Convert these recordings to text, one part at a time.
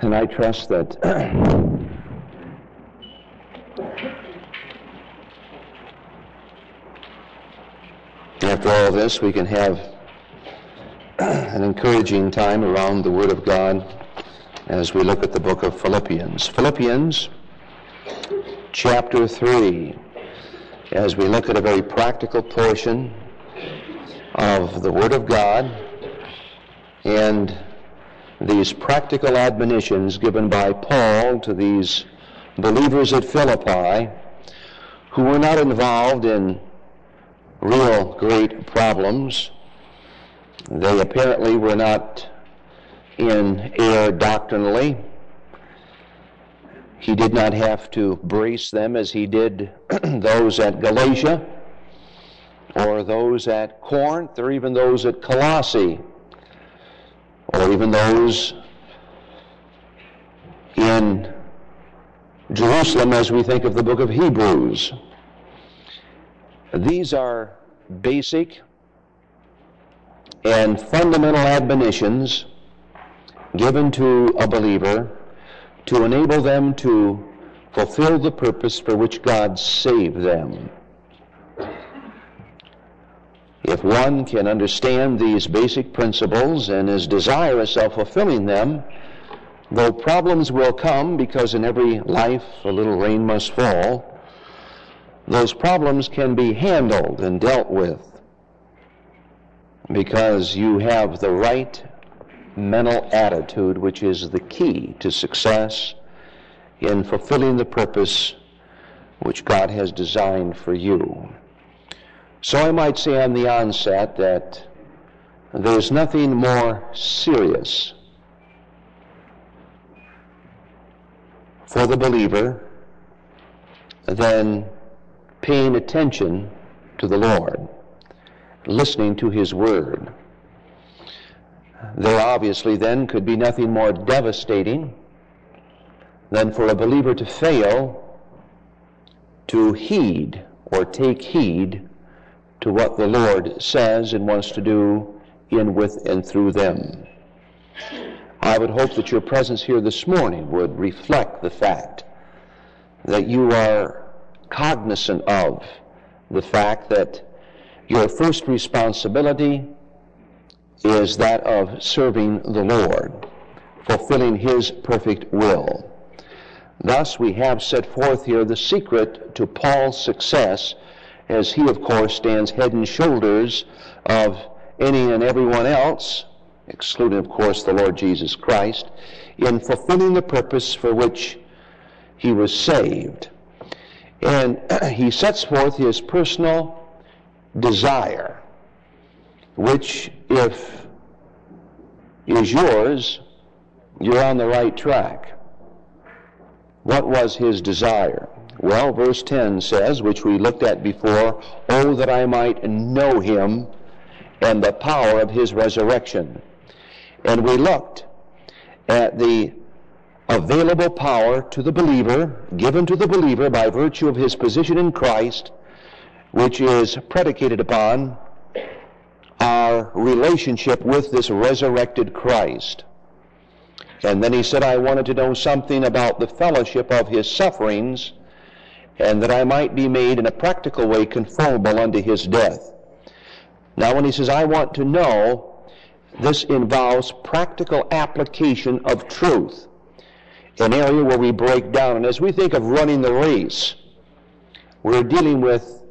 And I trust that after all this, we can have an encouraging time around the Word of God as we look at the book of Philippians. Philippians chapter 3, as we look at a very practical portion of the Word of God and these practical admonitions given by Paul to these believers at Philippi who were not involved in real great problems. They apparently were not in error doctrinally. He did not have to brace them as he did those at Galatia or those at Corinth or even those at Colossae or even those in Jerusalem as we think of the book of Hebrews. These are basic and fundamental admonitions given to a believer to enable them to fulfill the purpose for which God saved them. If one can understand these basic principles and is desirous of fulfilling them, though problems will come, because in every life a little rain must fall, those problems can be handled and dealt with because you have the right mental attitude, which is the key to success in fulfilling the purpose which God has designed for you. So I might say on the onset that there's nothing more serious for the believer than paying attention to the Lord, listening to His Word. There obviously then could be nothing more devastating than for a believer to fail to heed or take heed to what the Lord says and wants to do in, with, and through them. I would hope that your presence here this morning would reflect the fact that you are cognizant of the fact that your first responsibility is that of serving the Lord, fulfilling His perfect will. Thus, we have set forth here the secret to Paul's success, as he, of course, stands head and shoulders of any and everyone else, excluding, of course, the Lord Jesus Christ, in fulfilling the purpose for which he was saved. And he sets forth his personal desire, which, if is yours, you're on the right track. What was his desire? Well, verse 10 says, which we looked at before, "Oh, that I might know Him and the power of His resurrection." And we looked at the available power to the believer, given to the believer by virtue of his position in Christ, which is predicated upon our relationship with this resurrected Christ. And then he said, I wanted to know something about the fellowship of His sufferings, and that I might be made in a practical way conformable unto His death. Now when he says, I want to know, this involves practical application of truth, an area where we break down. And as we think of running the race, we're dealing with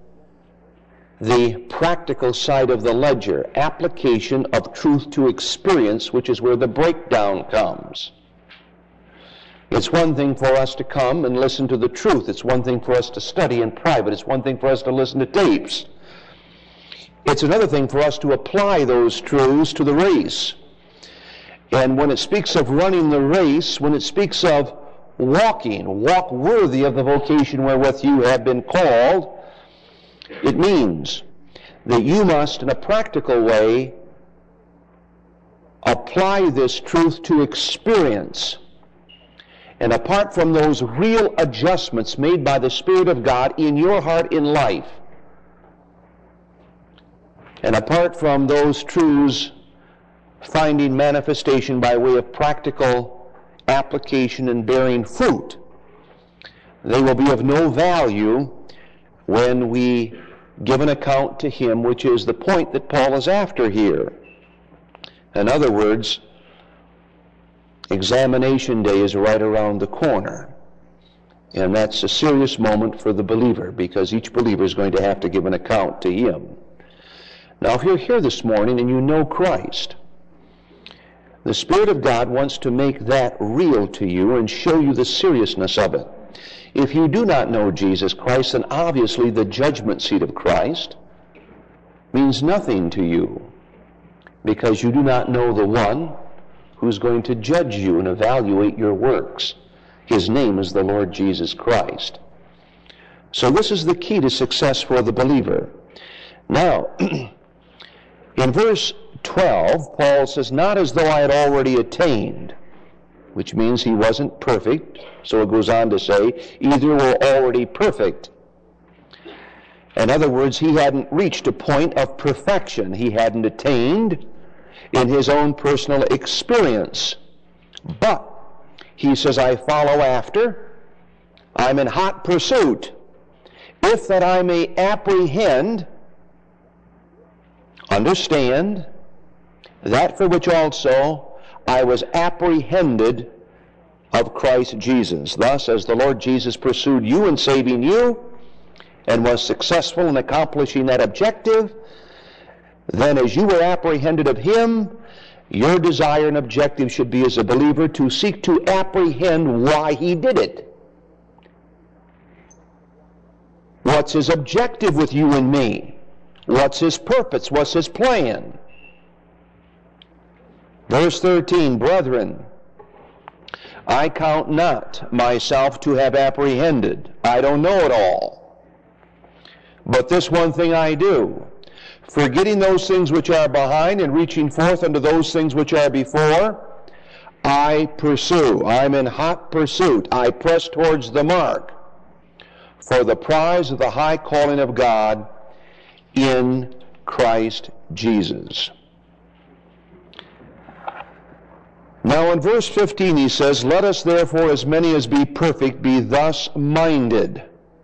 the practical side of the ledger, application of truth to experience, which is where the breakdown comes. It's one thing for us to come and listen to the truth. It's one thing for us to study in private. It's one thing for us to listen to tapes. It's another thing for us to apply those truths to the race. And when it speaks of running the race, when it speaks of walk worthy of the vocation wherewith you have been called, it means that you must, in a practical way, apply this truth to experience. And apart from those real adjustments made by the Spirit of God in your heart in life, and apart from those truths finding manifestation by way of practical application and bearing fruit. They will be of no value when we give an account to Him, which is the point that Paul is after here. In other words, examination day is right around the corner. And that's a serious moment for the believer, because each believer is going to have to give an account to Him. Now, if you're here this morning and you know Christ, the Spirit of God wants to make that real to you and show you the seriousness of it. If you do not know Jesus Christ, then obviously the judgment seat of Christ means nothing to you, because you do not know the one who's going to judge you and evaluate your works. His name is the Lord Jesus Christ. So this is the key to success for the believer. Now, in verse 12, Paul says, not as though I had already attained, which means he wasn't perfect. So it goes on to say, either were already perfect. In other words, he hadn't reached a point of perfection. He hadn't attained in his own personal experience. But he says, I follow after. I'm in hot pursuit, if that I may apprehend, understand, that for which also I was apprehended of Christ Jesus. Thus, as the Lord Jesus pursued you in saving you, and was successful in accomplishing that objective, then as you were apprehended of Him, your desire and objective should be, as a believer, to seek to apprehend why He did it. What's His objective with you and me? What's His purpose? What's His plan? Verse 13, brethren, I count not myself to have apprehended. I don't know it all. But this one thing I do, forgetting those things which are behind and reaching forth unto those things which are before, I pursue. I'm in hot pursuit. I press towards the mark for the prize of the high calling of God in Christ Jesus. Now in verse 15 he says, let us therefore, as many as be perfect, be thus minded.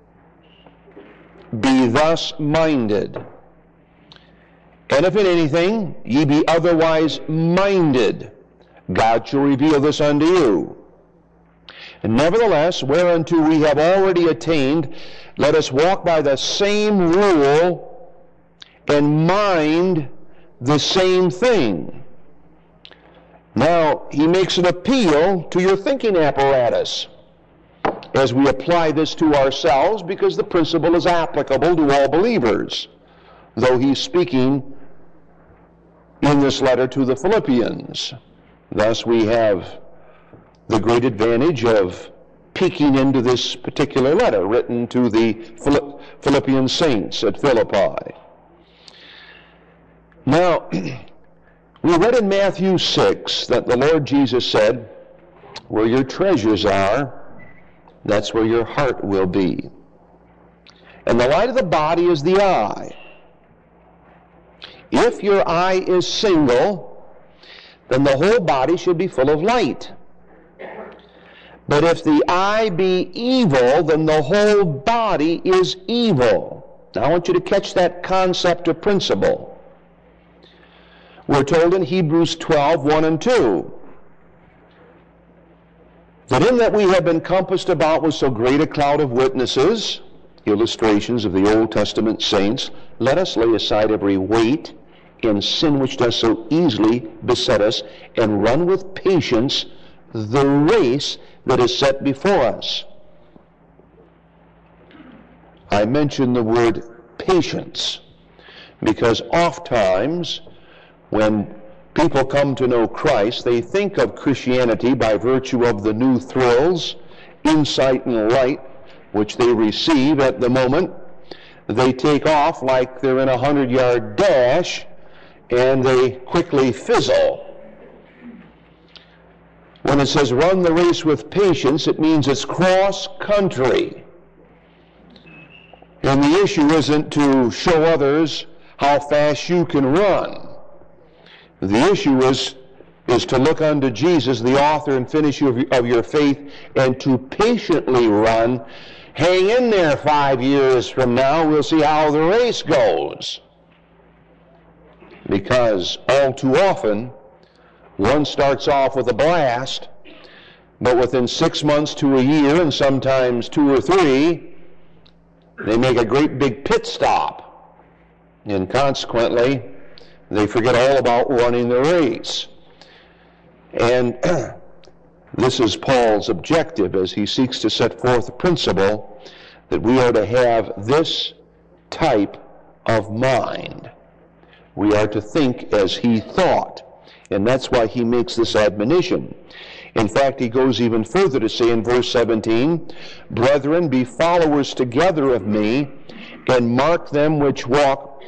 Be thus minded. And if in anything ye be otherwise minded, God shall reveal this unto you. And nevertheless, whereunto we have already attained, let us walk by the same rule and mind the same thing. Now, he makes an appeal to your thinking apparatus as we apply this to ourselves, because the principle is applicable to all believers, though he's speaking in this letter to the Philippians. Thus we have the great advantage of peeking into this particular letter written to the Philippian saints at Philippi. Now, we read in Matthew 6 that the Lord Jesus said, where your treasures are, that's where your heart will be. And the light of the body is the eye. If your eye is single, then the whole body should be full of light. But if the eye be evil, then the whole body is evil. Now I want you to catch that concept or principle. We're told in Hebrews 12, 1 and 2, that in that we have been compassed about with so great a cloud of witnesses, illustrations of the Old Testament saints, let us lay aside every weight and sin which does so easily beset us, and run with patience the race that is set before us. I mention the word patience because oftentimes when people come to know Christ, they think of Christianity by virtue of the new thrills, insight, and light which they receive at the moment. They take off like they're in a 100-yard dash, and they quickly fizzle. When it says run the race with patience, it means it's cross-country. And the issue isn't to show others how fast you can run. The issue is is to look unto Jesus, the author and finisher of your faith, and to patiently run. Hang in there 5 years from now. We'll see how the race goes. Because all too often, one starts off with a blast, but within 6 months to a year, and sometimes 2 or 3, they make a great big pit stop. And consequently, they forget all about running the race. And this is Paul's objective as he seeks to set forth the principle that we are to have this type of mind. We are to think as he thought. And that's why he makes this admonition. In fact, he goes even further to say in verse 17, "Brethren, be followers together of me, and mark them which walk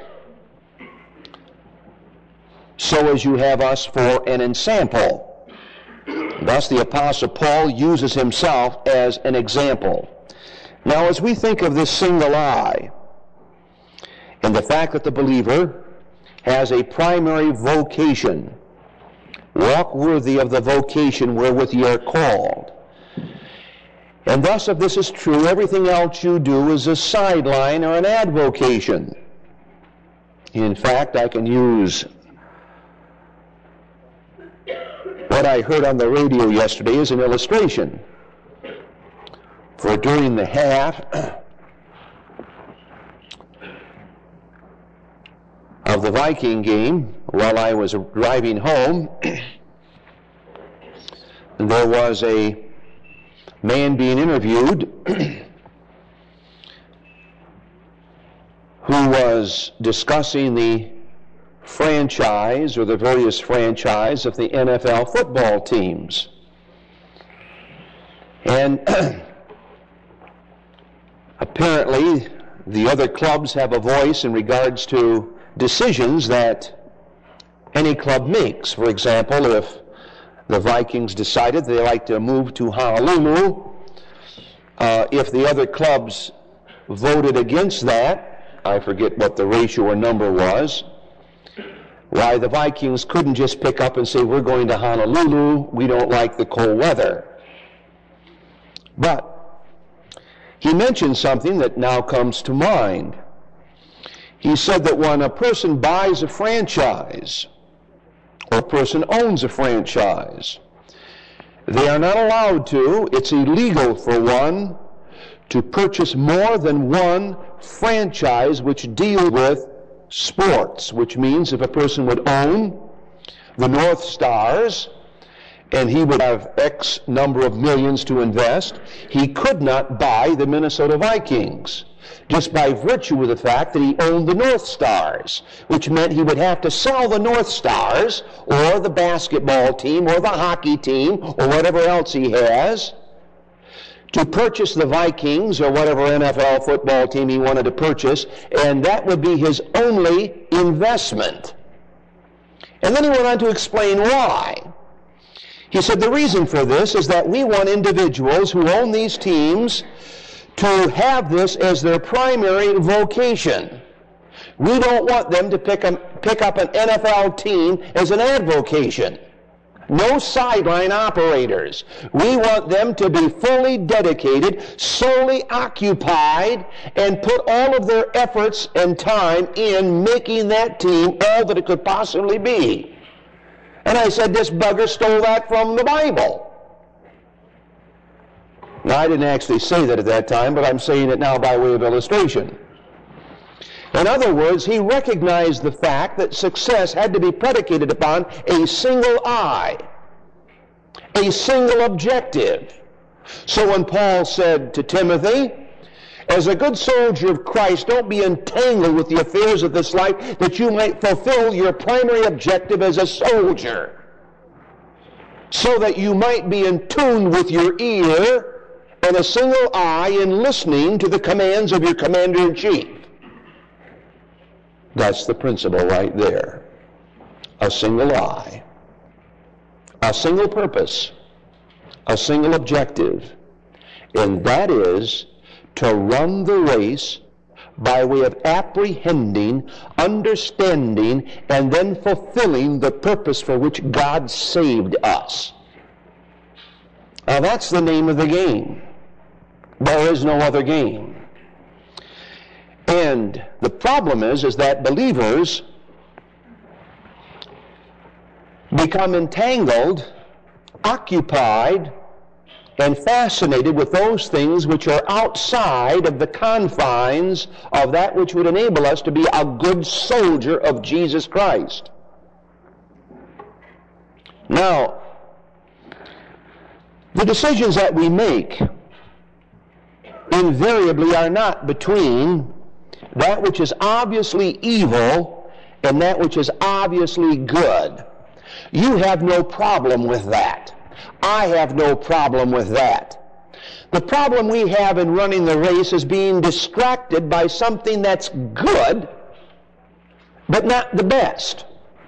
so as you have us for an ensample." Thus the Apostle Paul uses himself as an example. Now, as we think of this single eye, and the fact that the believer has a primary vocation, walk worthy of the vocation wherewith ye are called. And thus, if this is true, everything else you do is a sideline or an advocation. In fact, I can use what I heard on the radio yesterday as an illustration. For during the half of the Viking game, while I was driving home, there was a man being interviewed who was discussing the franchise or the various franchise of the NFL football teams. And apparently the other clubs have a voice in regards to decisions that any club makes. For example, if the Vikings decided they like to move to Honolulu, if the other clubs voted against that, I forget what the ratio or number was, why the Vikings couldn't just pick up and say, we're going to Honolulu, we don't like the cold weather. But he mentioned something that now comes to mind. He said that when a person buys a franchise, or a person owns a franchise, they are not allowed to, it's illegal for one, to purchase more than one franchise which deal with sports, which means if a person would own the North Stars and he would have X number of millions to invest, he could not buy the Minnesota Vikings just by virtue of the fact that he owned the North Stars, which meant he would have to sell the North Stars or the basketball team or the hockey team or whatever else he has to purchase the Vikings or whatever NFL football team he wanted to purchase, and that would be his only investment. And then he went on to explain why. He said the reason for this is that we want individuals who own these teams to have this as their primary vocation. We don't want them to pick up an NFL team as an avocation. No sideline operators. We want them to be fully dedicated, solely occupied, and put all of their efforts and time in making that team all that it could possibly be. And I said, this bugger stole that from the Bible. Now, I didn't actually say that at that time, but I'm saying it now by way of illustration. In other words, he recognized the fact that success had to be predicated upon a single eye, a single objective. So when Paul said to Timothy, as a good soldier of Christ, don't be entangled with the affairs of this life, that you might fulfill your primary objective as a soldier, so that you might be in tune with your ear and a single eye in listening to the commands of your commander-in-chief. That's the principle right there. A single eye, a single purpose, a single objective, and that is to run the race by way of apprehending, understanding, and then fulfilling the purpose for which God saved us. Now that's the name of the game. There is no other game. And the problem is that believers become entangled, occupied, and fascinated with those things which are outside of the confines of that which would enable us to be a good soldier of Jesus Christ. Now, the decisions that we make invariably are not between that which is obviously evil and that which is obviously good. You have no problem with that. I have no problem with that. The problem we have in running the race is being distracted by something that's good, but not the best.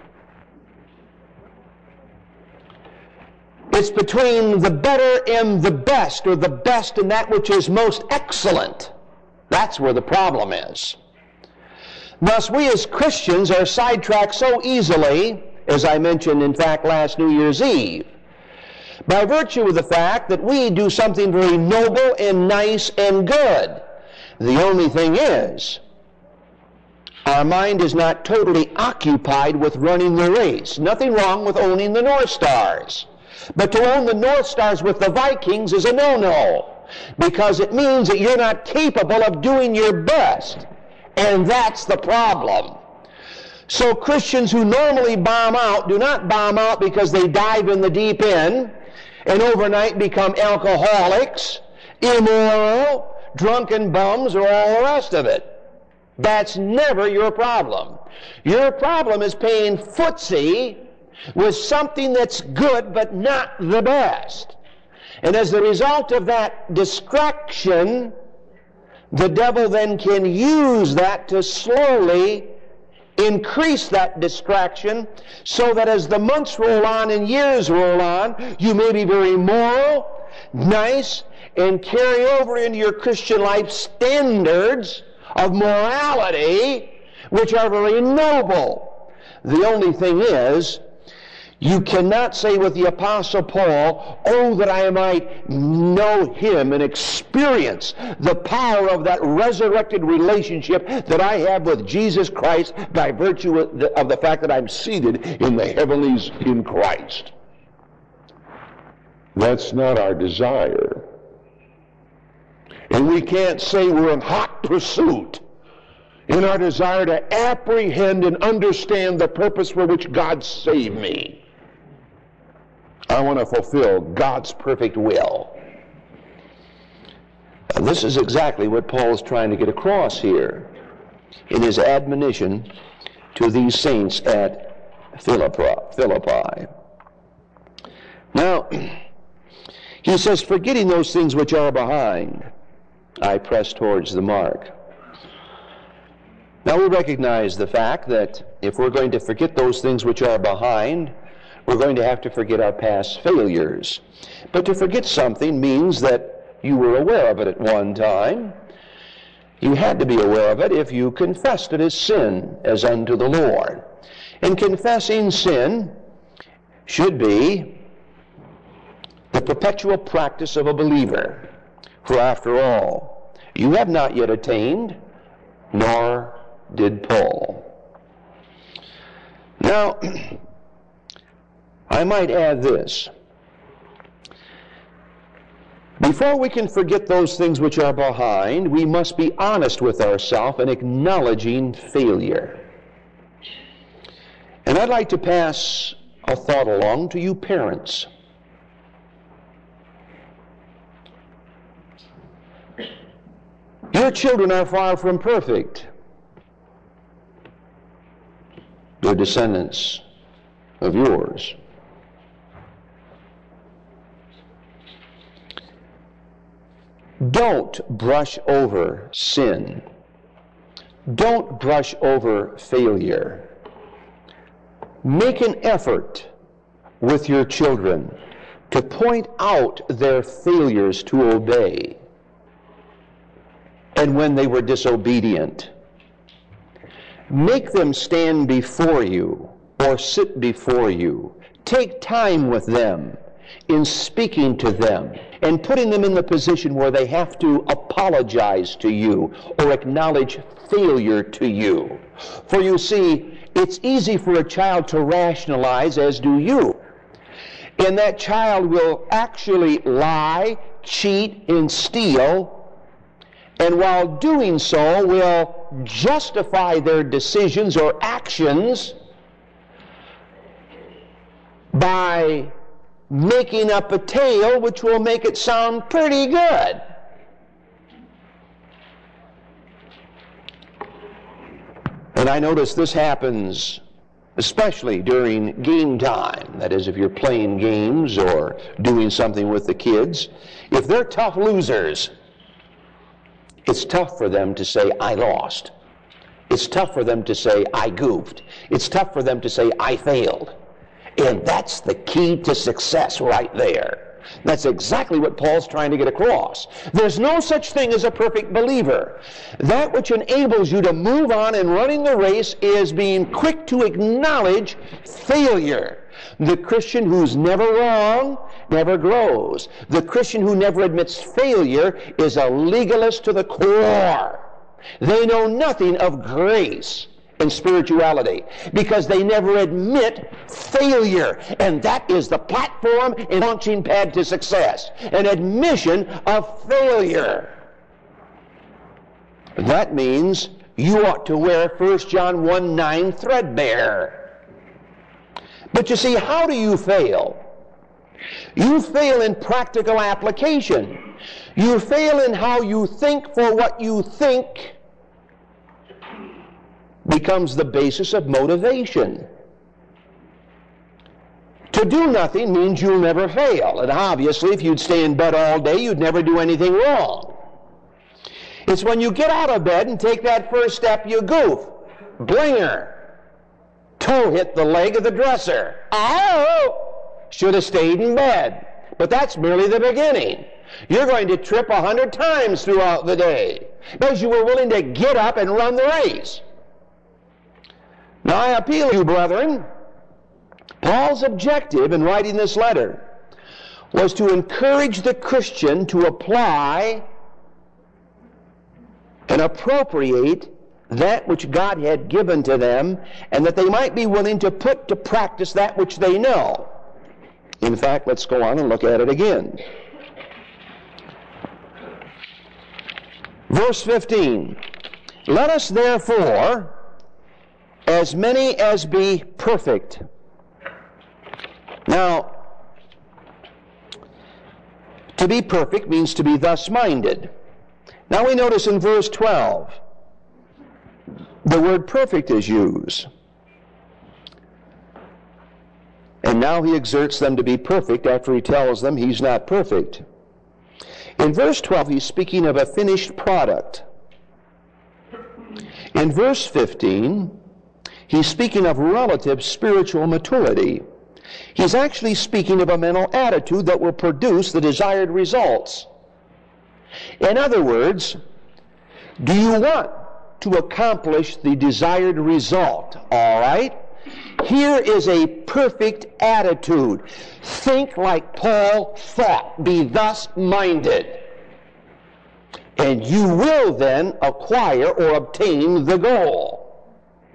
It's between the better and the best, or the best and that which is most excellent. That's where the problem is. Thus, we as Christians are sidetracked so easily, as I mentioned, in fact, last New Year's Eve, by virtue of the fact that we do something very noble and nice and good. The only thing is, our mind is not totally occupied with running the race. Nothing wrong with owning the North Stars. But to own the North Stars with the Vikings is a no-no, because it means that you're not capable of doing your best. And that's the problem. So Christians who normally bomb out do not bomb out because they dive in the deep end and overnight become alcoholics, immoral, drunken bums, or all the rest of it. That's never your problem. Your problem is playing footsie with something that's good but not the best. And as a result of that distraction, the devil then can use that to slowly increase that distraction, so that as the months roll on and years roll on, you may be very moral, nice, and carry over into your Christian life standards of morality which are very noble. The only thing is, you cannot say with the Apostle Paul, "Oh, that I might know him and experience the power of that resurrected relationship that I have with Jesus Christ by virtue of the fact that I'm seated in the heavenlies in Christ." That's not our desire. And we can't say we're in hot pursuit in our desire to apprehend and understand the purpose for which God saved me. I want to fulfill God's perfect will. Now, this is exactly what Paul is trying to get across here in his admonition to these saints at Philippi. Now, he says, "Forgetting those things which are behind, I press towards the mark." Now, we recognize the fact that if we're going to forget those things which are behind, we're going to have to forget our past failures. But to forget something means that you were aware of it at one time. You had to be aware of it if you confessed it as sin, as unto the Lord. And confessing sin should be the perpetual practice of a believer. For after all, you have not yet attained, nor did Paul. Now, I might add this. Before we can forget those things which are behind, we must be honest with ourselves and acknowledging failure. And I'd like to pass a thought along to you parents. Your children are far from perfect. They're descendants of yours. Don't brush over sin. Don't brush over failure. Make an effort with your children to point out their failures to obey. and when they were disobedient. Make them stand before you or sit before you. Take time with them in speaking to them and putting them in the position where they have to apologize to you or acknowledge failure to you. For you see, it's easy for a child to rationalize, as do you. And that child will actually lie, cheat, and steal, and while doing so will justify their decisions or actions by making up a tale which will make it sound pretty good. And I notice this happens especially during game time. That is, if you're playing games or doing something with the kids. If they're tough losers, it's tough for them to say, I lost. It's tough for them to say, I goofed. It's tough for them to say, I failed. And that's the key to success right there. That's exactly what Paul's trying to get across. There's no such thing as a perfect believer. That which enables you to move on in running the race is being quick to acknowledge failure. The Christian who's never wrong never grows. The Christian who never admits failure is a legalist to the core. They know nothing of grace and spirituality because they never admit failure. And that is the platform and launching pad to success. An admission of failure. That means you ought to wear 1 John 1:9 threadbare. But you see, how do you fail? You fail in practical application. You fail in how you think, for what you think becomes the basis of motivation. To do nothing means you'll never fail. And obviously, if you'd stay in bed all day, you'd never do anything wrong. It's when you get out of bed and take that first step, you goof. Blinger. Toe hit the leg of the dresser. Oh! Should have stayed in bed. But that's merely the beginning. You're going to trip 100 times throughout the day because you were willing to get up and run the race. Now I appeal to you, brethren. Paul's objective in writing this letter was to encourage the Christian to apply and appropriate that which God had given to them, and that they might be willing to put to practice that which they know. In fact, let's go on and look at it again. Verse 15. Let us therefore, as many as be perfect. Now, to be perfect means to be thus minded. Now we notice in verse 12, the word perfect is used. And now he exerts them to be perfect after he tells them he's not perfect. In verse 12, he's speaking of a finished product. In verse 15, he's speaking of relative spiritual maturity. He's actually speaking of a mental attitude that will produce the desired results. In other words, do you want to accomplish the desired result? All right? Here is a perfect attitude. Think like Paul thought. Be thus minded. And you will then acquire or obtain the goal.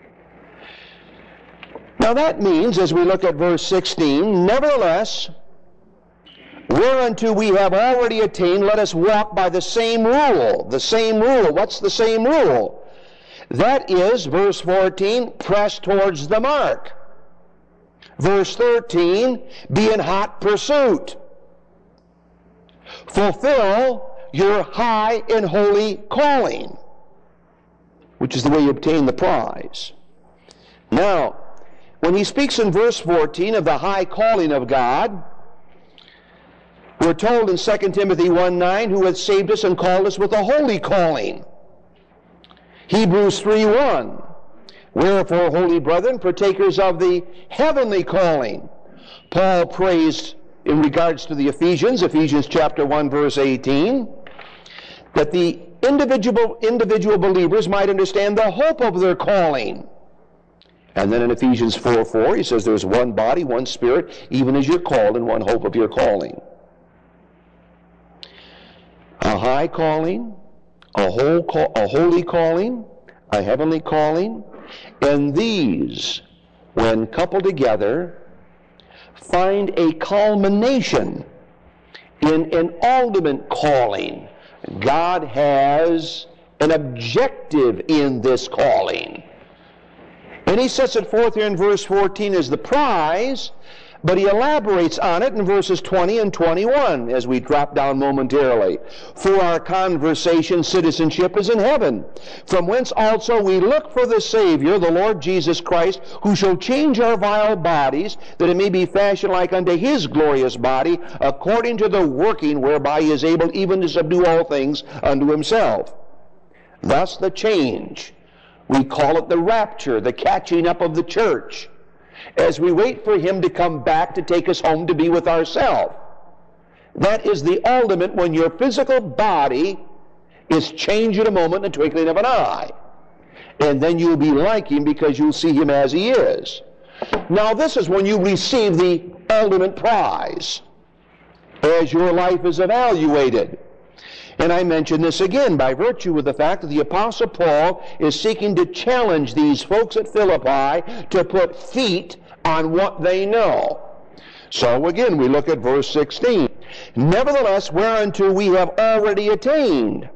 Now that means, as we look at verse 16, nevertheless, whereunto we have already attained, let us walk by the same rule. The same rule. What's the same rule? That is, verse 14, press towards the mark. Verse 13, be in hot pursuit. Fulfill your high and holy calling, which is the way you obtain the prize. Now, when he speaks in verse 14 of the high calling of God, we're told in 2 Timothy 1:9, who hath saved us and called us with a holy calling. Hebrews 3:1, wherefore, holy brethren, partakers of the heavenly calling. Paul praised in regards to the Ephesians chapter 1, verse 18, that the individual believers might understand the hope of their calling. And then in Ephesians 4:4, he says there's one body, one spirit, even as you're called, and one hope of your calling. A high calling, a holy calling, a heavenly calling, and these, when coupled together, find a culmination in an ultimate calling. God has an objective in this calling. And he sets it forth here in verse 14 as the prize, but he elaborates on it in verses 20 and 21 as we drop down momentarily. For our conversation, citizenship is in heaven, from whence also we look for the Savior, the Lord Jesus Christ, who shall change our vile bodies, that it may be fashioned like unto his glorious body, according to the working whereby he is able even to subdue all things unto himself. Thus the change. We call it the rapture, the catching up of the church, as we wait for him to come back to take us home to be with ourselves. That is the ultimate, when your physical body is changed in a moment, in the twinkling of an eye. And then you'll be like him because you'll see him as he is. Now this is when you receive the ultimate prize, as your life is evaluated. And I mention this again by virtue of the fact that the Apostle Paul is seeking to challenge these folks at Philippi to put feet on what they know. So again, we look at verse 16. Nevertheless, whereunto we have already attained.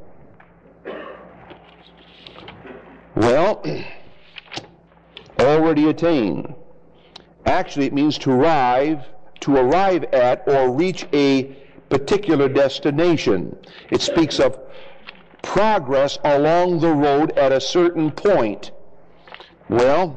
Well, already attained. Actually, it means to arrive at or reach a particular destination. It speaks of progress along the road at a certain point. Well,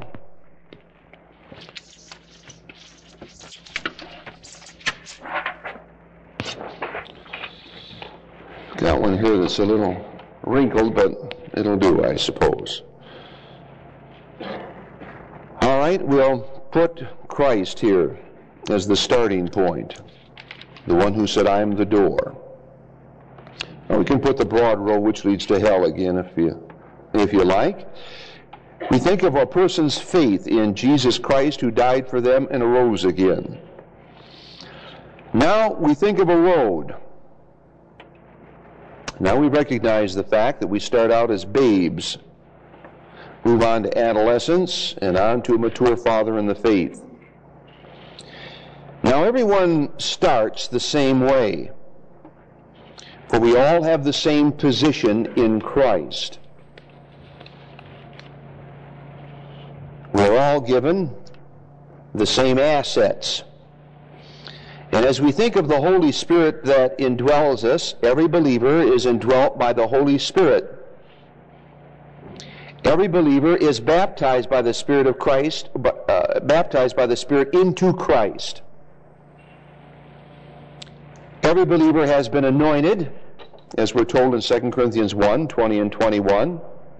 got one here that's a little wrinkled, but it'll do, I suppose. All right, we'll put Christ here as the starting point. The one who said, I am the door. Now we can put the broad road which leads to hell again if you like. We think of a person's faith in Jesus Christ who died for them and arose again. Now we think of a road. Now we recognize the fact that we start out as babes, move on to adolescence, and on to a mature father in the faith. Now everyone starts the same way, for we all have the same position in Christ. We're all given the same assets. And as we think of the Holy Spirit that indwells us, every believer is indwelt by the Holy Spirit. Every believer is baptized by the Spirit of Christ, baptized by the Spirit into Christ. Every believer has been anointed, as we're told in 2 Corinthians 1, 20 and 21.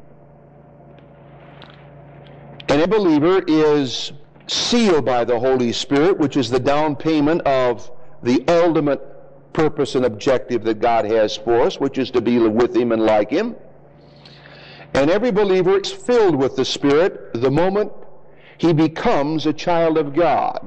And a believer is sealed by the Holy Spirit, which is the down payment of the ultimate purpose and objective that God has for us, which is to be with him and like him. And every believer is filled with the Spirit the moment he becomes a child of God.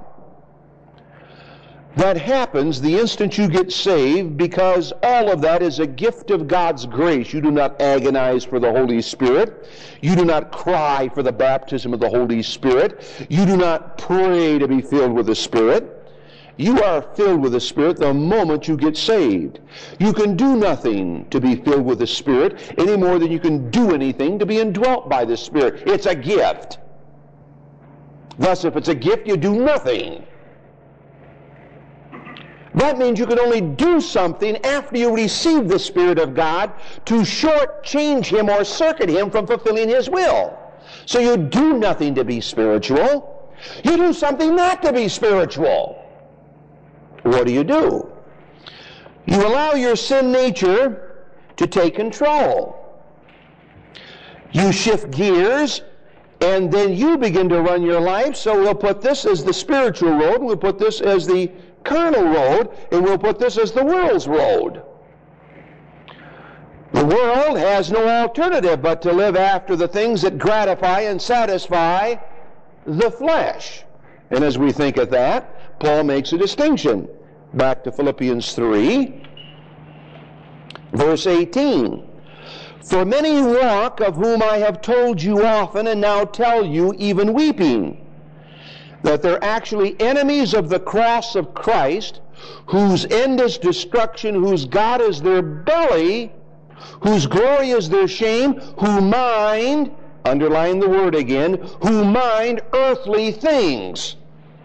That happens the instant you get saved, because all of that is a gift of God's grace. You do not agonize for the Holy Spirit. You do not cry for the baptism of the Holy Spirit. You do not pray to be filled with the Spirit. You are filled with the Spirit the moment you get saved. You can do nothing to be filled with the Spirit any more than you can do anything to be indwelt by the Spirit. It's a gift. Thus, if it's a gift, you do nothing. That means you can only do something after you receive the Spirit of God to shortchange him or circuit him from fulfilling his will. So you do nothing to be spiritual. You do something not to be spiritual. What do? You allow your sin nature to take control. You shift gears, and then you begin to run your life. So we'll put this as the spiritual road, we'll put this as the carnal road, and we'll put this as the world's road. The world has no alternative but to live after the things that gratify and satisfy the flesh. And as we think of that, Paul makes a distinction. Back to Philippians 3, verse 18. For many walk, of whom I have told you often, and now tell you, even weeping, that they're actually enemies of the cross of Christ, whose end is destruction, whose God is their belly, whose glory is their shame, who mind, underline the word again, who mind earthly things.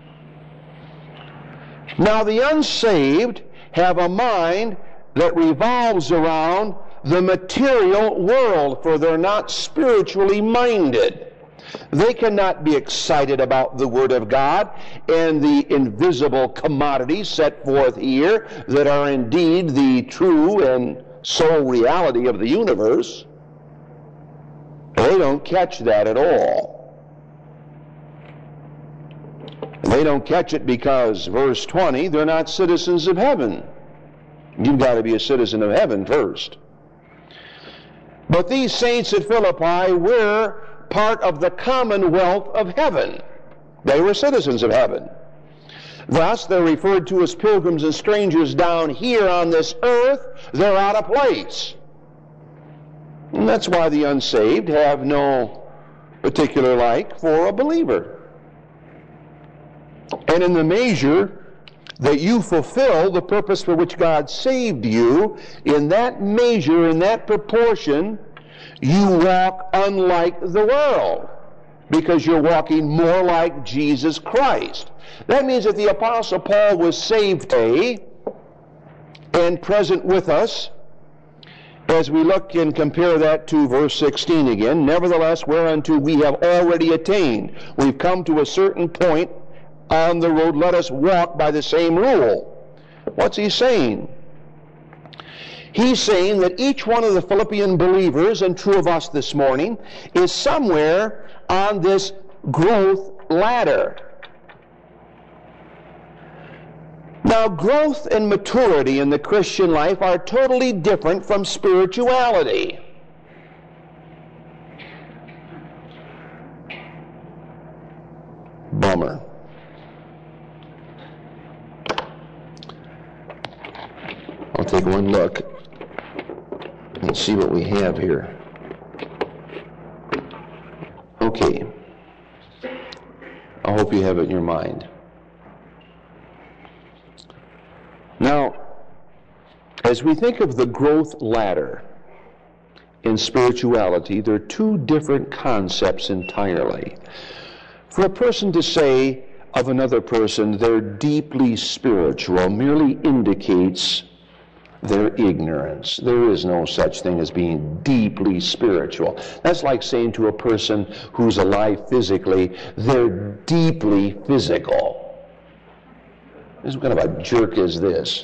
Now the unsaved have a mind that revolves around the material world, for they're not spiritually minded. They cannot be excited about the Word of God and the invisible commodities set forth here that are indeed the true and sole reality of the universe. They don't catch that at all. They don't catch it because, verse 20, they're not citizens of heaven. You've got to be a citizen of heaven first. But these saints at Philippi were part of the commonwealth of heaven. They were citizens of heaven. Thus, they're referred to as pilgrims and strangers down here on this earth. They're out of place. And that's why the unsaved have no particular like for a believer. And in the measure that you fulfill the purpose for which God saved you, in that measure, in that proportion, you walk unlike the world, because you're walking more like Jesus Christ. That means that the Apostle Paul was saved today and present with us. As we look and compare that to verse 16 again, nevertheless, whereunto we have already attained. We've come to a certain point on the road, let us walk by the same rule. What's he saying? He's saying that each one of the Philippian believers, and true of us this morning, is somewhere on this growth ladder. Now, growth and maturity in the Christian life are totally different from spirituality. Bummer. I'll take one look and see what we have here. Okay. I hope you have it in your mind. Now, as we think of the growth ladder in spirituality, there are two different concepts entirely. For a person to say of another person they're deeply spiritual merely indicates their ignorance. There is no such thing as being deeply spiritual. That's like saying to a person who's alive physically, they're deeply physical. What kind of a jerk is this?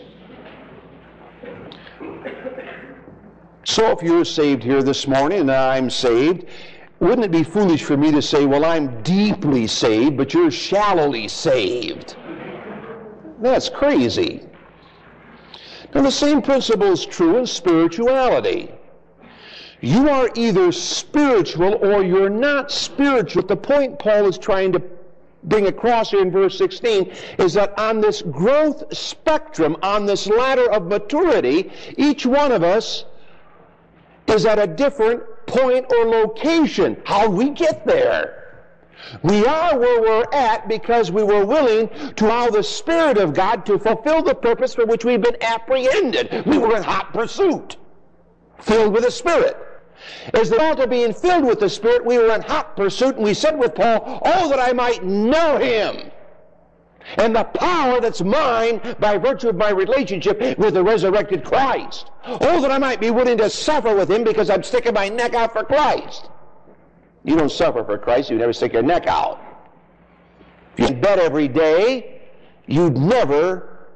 So if you're saved here this morning and I'm saved, wouldn't it be foolish for me to say, well, I'm deeply saved, but you're shallowly saved? That's crazy. Now, the same principle is true in spirituality. You are either spiritual or you're not spiritual. The point Paul is trying to bring across here in verse 16 is that on this growth spectrum, on this ladder of maturity, each one of us is at a different point or location. How do we get there? We are where we're at because we were willing to allow the Spirit of God to fulfill the purpose for which we've been apprehended. We were in hot pursuit, filled with the Spirit. As the result of being filled with the Spirit, we were in hot pursuit, and we said with Paul, oh, that I might know Him, and the power that's mine by virtue of my relationship with the resurrected Christ. Oh, that I might be willing to suffer with Him because I'm sticking my neck out for Christ. You don't suffer for Christ, you never stick your neck out. If you bet every day, you'd never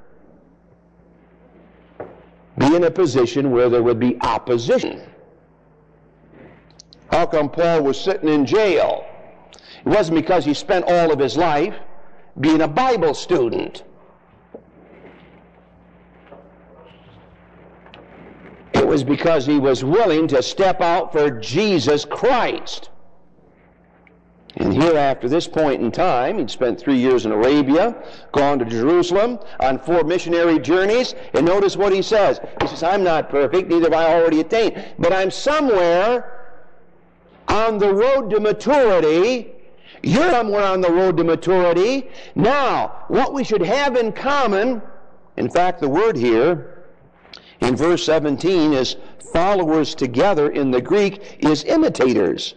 be in a position where there would be opposition. How come Paul was sitting in jail? It wasn't because he spent all of his life being a Bible student. It was because he was willing to step out for Jesus Christ. And here, after this point in time, he'd spent 3 years in Arabia, gone to Jerusalem on 4 missionary journeys, and notice what he says. He says, I'm not perfect, neither have I already attained, but I'm somewhere on the road to maturity. You're somewhere on the road to maturity. Now, what we should have in common, in fact, the word here in verse 17 is followers together in the Greek is imitators.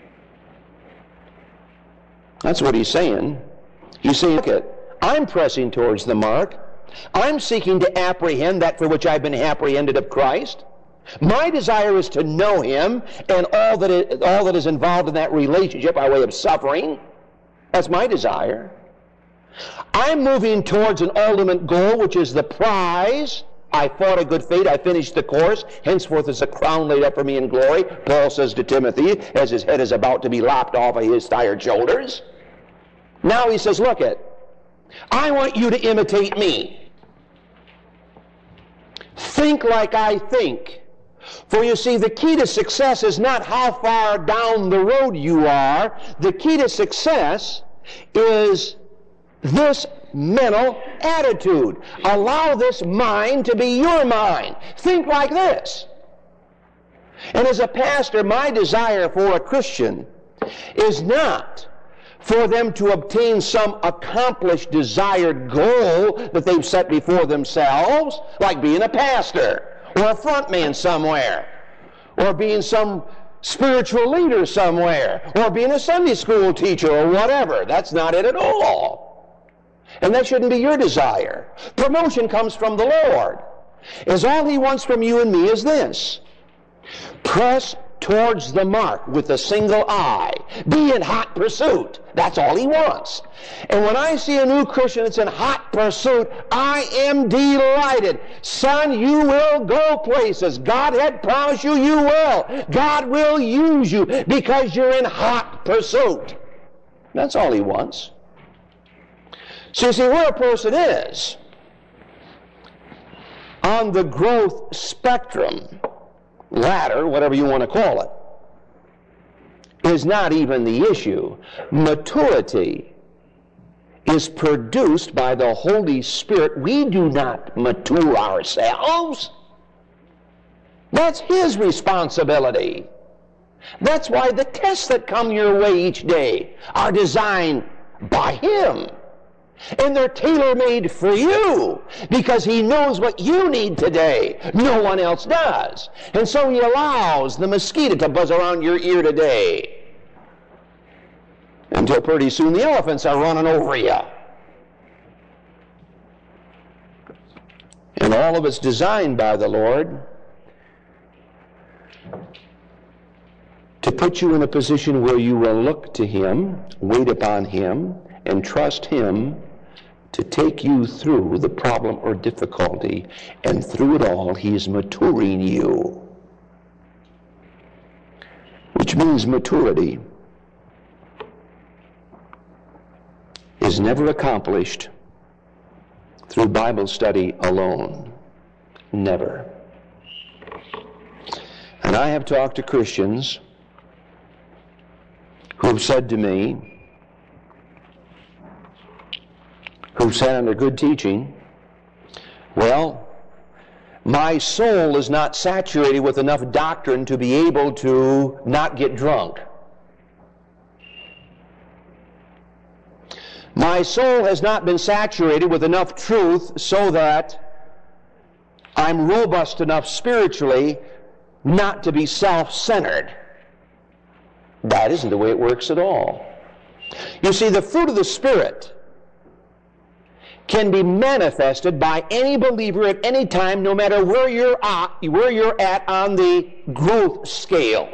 That's what he's saying. He's saying, look it, I'm pressing towards the mark. I'm seeking to apprehend that for which I've been apprehended of Christ. My desire is to know him and all that is involved in that relationship by way of suffering. That's my desire. I'm moving towards an ultimate goal, which is the prize. I fought a good fight, I finished the course, henceforth is a crown laid up for me in glory, Paul says to Timothy, as his head is about to be lopped off of his tired shoulders. Now he says, look it, I want you to imitate me. Think like I think. For you see, the key to success is not how far down the road you are. The key to success is this mental attitude. Allow this mind to be your mind. Think like this. And as a pastor, my desire for a Christian is not for them to obtain some accomplished, desired goal that they've set before themselves, like being a pastor or a front man somewhere, or being some spiritual leader somewhere, or being a Sunday school teacher or whatever. That's not it at all. And that shouldn't be your desire. Promotion comes from the Lord. As all he wants from you and me is this: press towards the mark with a single eye. Be in hot pursuit. That's all he wants. And when I see a new Christian that's in hot pursuit, I am delighted. Son, you will go places. God had promised you, you will. God will use you because you're in hot pursuit. That's all he wants. So you see, where a person is on the growth spectrum, ladder, whatever you want to call it, is not even the issue. Maturity is produced by the Holy Spirit. We do not mature ourselves. That's his responsibility. That's why the tests that come your way each day are designed by him. And they're tailor-made for you because he knows what you need today. No one else does. And so he allows the mosquito to buzz around your ear today until pretty soon the elephants are running over you. And all of it's designed by the Lord to put you in a position where you will look to him, wait upon him, and trust him to take you through the problem or difficulty, and through it all, he is maturing you. Which means maturity is never accomplished through Bible study alone. Never. And I have talked to Christians who have said to me, who sat under good teaching, well, my soul is not saturated with enough doctrine to be able to not get drunk. My soul has not been saturated with enough truth so that I'm robust enough spiritually not to be self-centered. That isn't the way it works at all. You see, the fruit of the Spirit can be manifested by any believer at any time, no matter where you're at on the growth scale.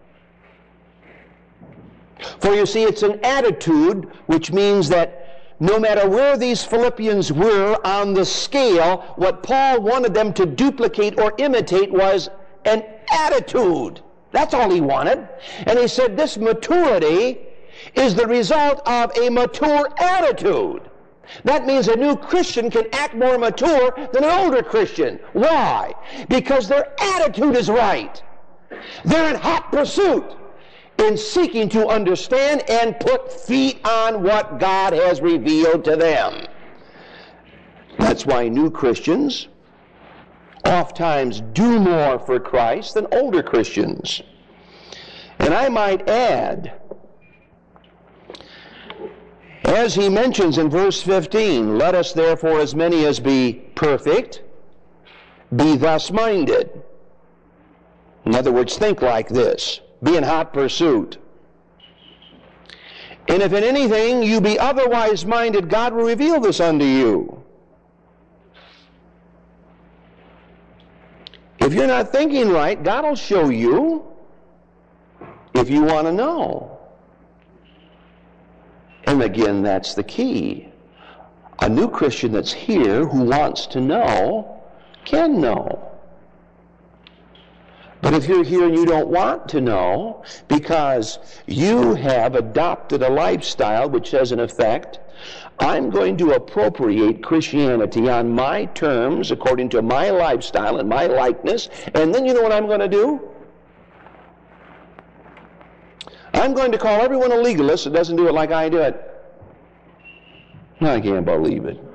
For you see, it's an attitude, which means that no matter where these Philippians were on the scale, what Paul wanted them to duplicate or imitate was an attitude. That's all he wanted. And he said this maturity is the result of a mature attitude. That means a new Christian can act more mature than an older Christian. Why? Because their attitude is right. They're in hot pursuit in seeking to understand and put feet on what God has revealed to them. That's why new Christians oftentimes do more for Christ than older Christians. And I might add, as he mentions in verse 15, let us therefore, as many as be perfect, be thus minded. In other words, think like this. Be in hot pursuit. And if in anything you be otherwise minded, God will reveal this unto you. If you're not thinking right, God will show you if you want to know. And again, that's the key. A new Christian that's here who wants to know can know. But if you're here and you don't want to know because you have adopted a lifestyle which says, in effect, I'm going to appropriate Christianity on my terms, according to my lifestyle and my likeness, and then you know what I'm going to do? I'm going to call everyone a legalist that doesn't do it like I do it. I can't believe it.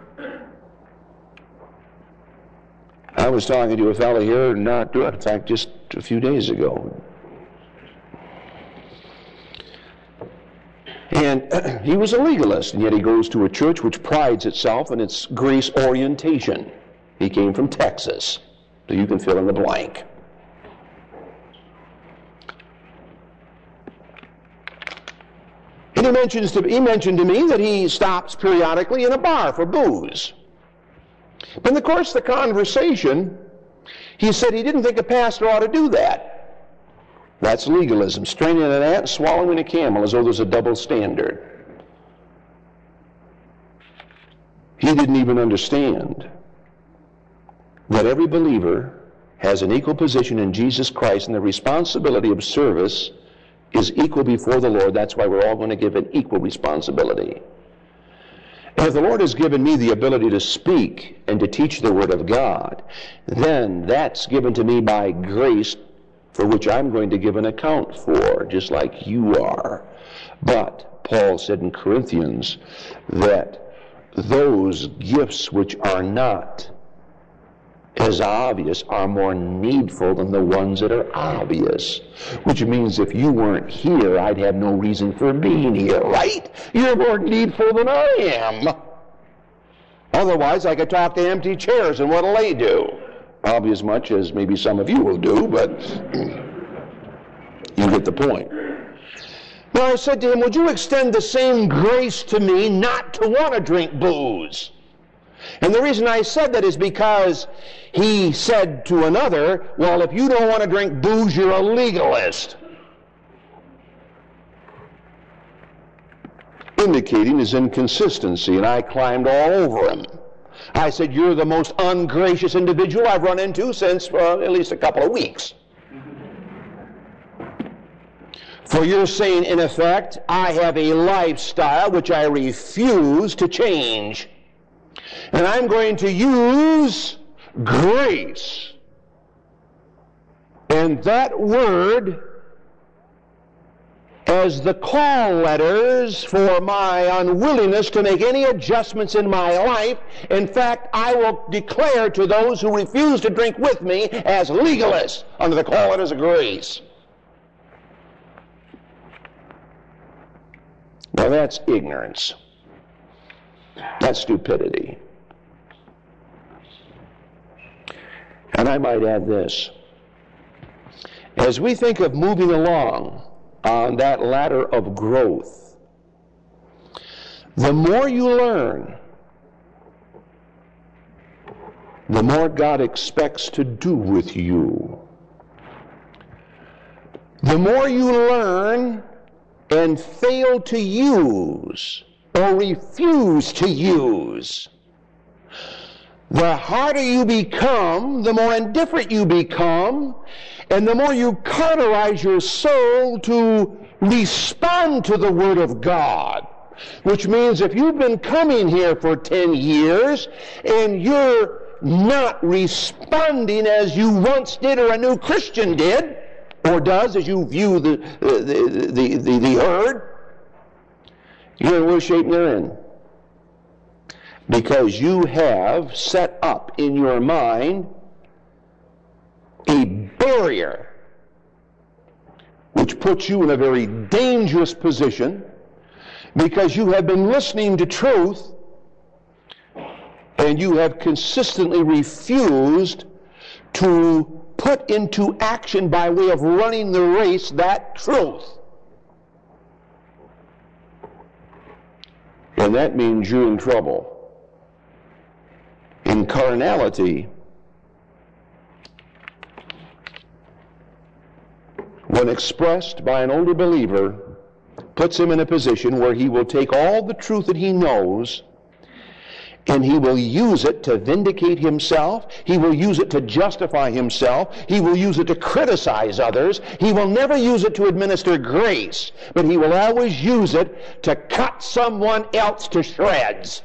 I was talking to a fellow here, not doing it, in fact, just a few days ago. And he was a legalist, and yet he goes to a church which prides itself in its grace orientation. He came from Texas, so you can fill in the blank. And he mentioned to me that he stops periodically in a bar for booze. But in the course of the conversation, he said he didn't think a pastor ought to do that. That's legalism, straining an ant, swallowing a camel, as though there's a double standard. He didn't even understand that every believer has an equal position in Jesus Christ, and the responsibility of service is equal before the Lord. That's why we're all going to give an equal responsibility. And if the Lord has given me the ability to speak and to teach the Word of God, then that's given to me by grace, for which I'm going to give an account for, just like you are. But Paul said in Corinthians that those gifts which are not as obvious are more needful than the ones that are obvious. Which means if you weren't here, I'd have no reason for being here, right? You're more needful than I am. Otherwise, I could talk to empty chairs, and what'll they do? Probably as much as maybe some of you will do, but you get the point. Now I said to him, would you extend the same grace to me not to want to drink booze? And the reason I said that is because he said to another, well, if you don't want to drink booze, you're a legalist. Indicating his inconsistency, and I climbed all over him. I said, you're the most ungracious individual I've run into since at least a couple of weeks. For you're saying, in effect, I have a lifestyle which I refuse to change. And I'm going to use grace. And that word as the call letters for my unwillingness to make any adjustments in my life. In fact, I will declare to those who refuse to drink with me as legalists under the call letters of grace. Now that's ignorance. That's stupidity. And I might add this. As we think of moving along on that ladder of growth, the more you learn, the more God expects to do with you. The more you learn and fail to use or refuse to use, the harder you become, the more indifferent you become, and the more you cauterize your soul to respond to the Word of God. Which means if you've been coming here for 10 years and you're not responding as you once did or a new Christian did, or does as you view the herd, you're in worse shape than you're in. Because you have set up in your mind a barrier which puts you in a very dangerous position, because you have been listening to truth and you have consistently refused to put into action by way of running the race that truth. And that means you're in trouble. In carnality, when expressed by an older believer, puts him in a position where he will take all the truth that he knows and he will use it to vindicate himself. He will use it to justify himself. He will use it to criticize others. He will never use it to administer grace, but he will always use it to cut someone else to shreds.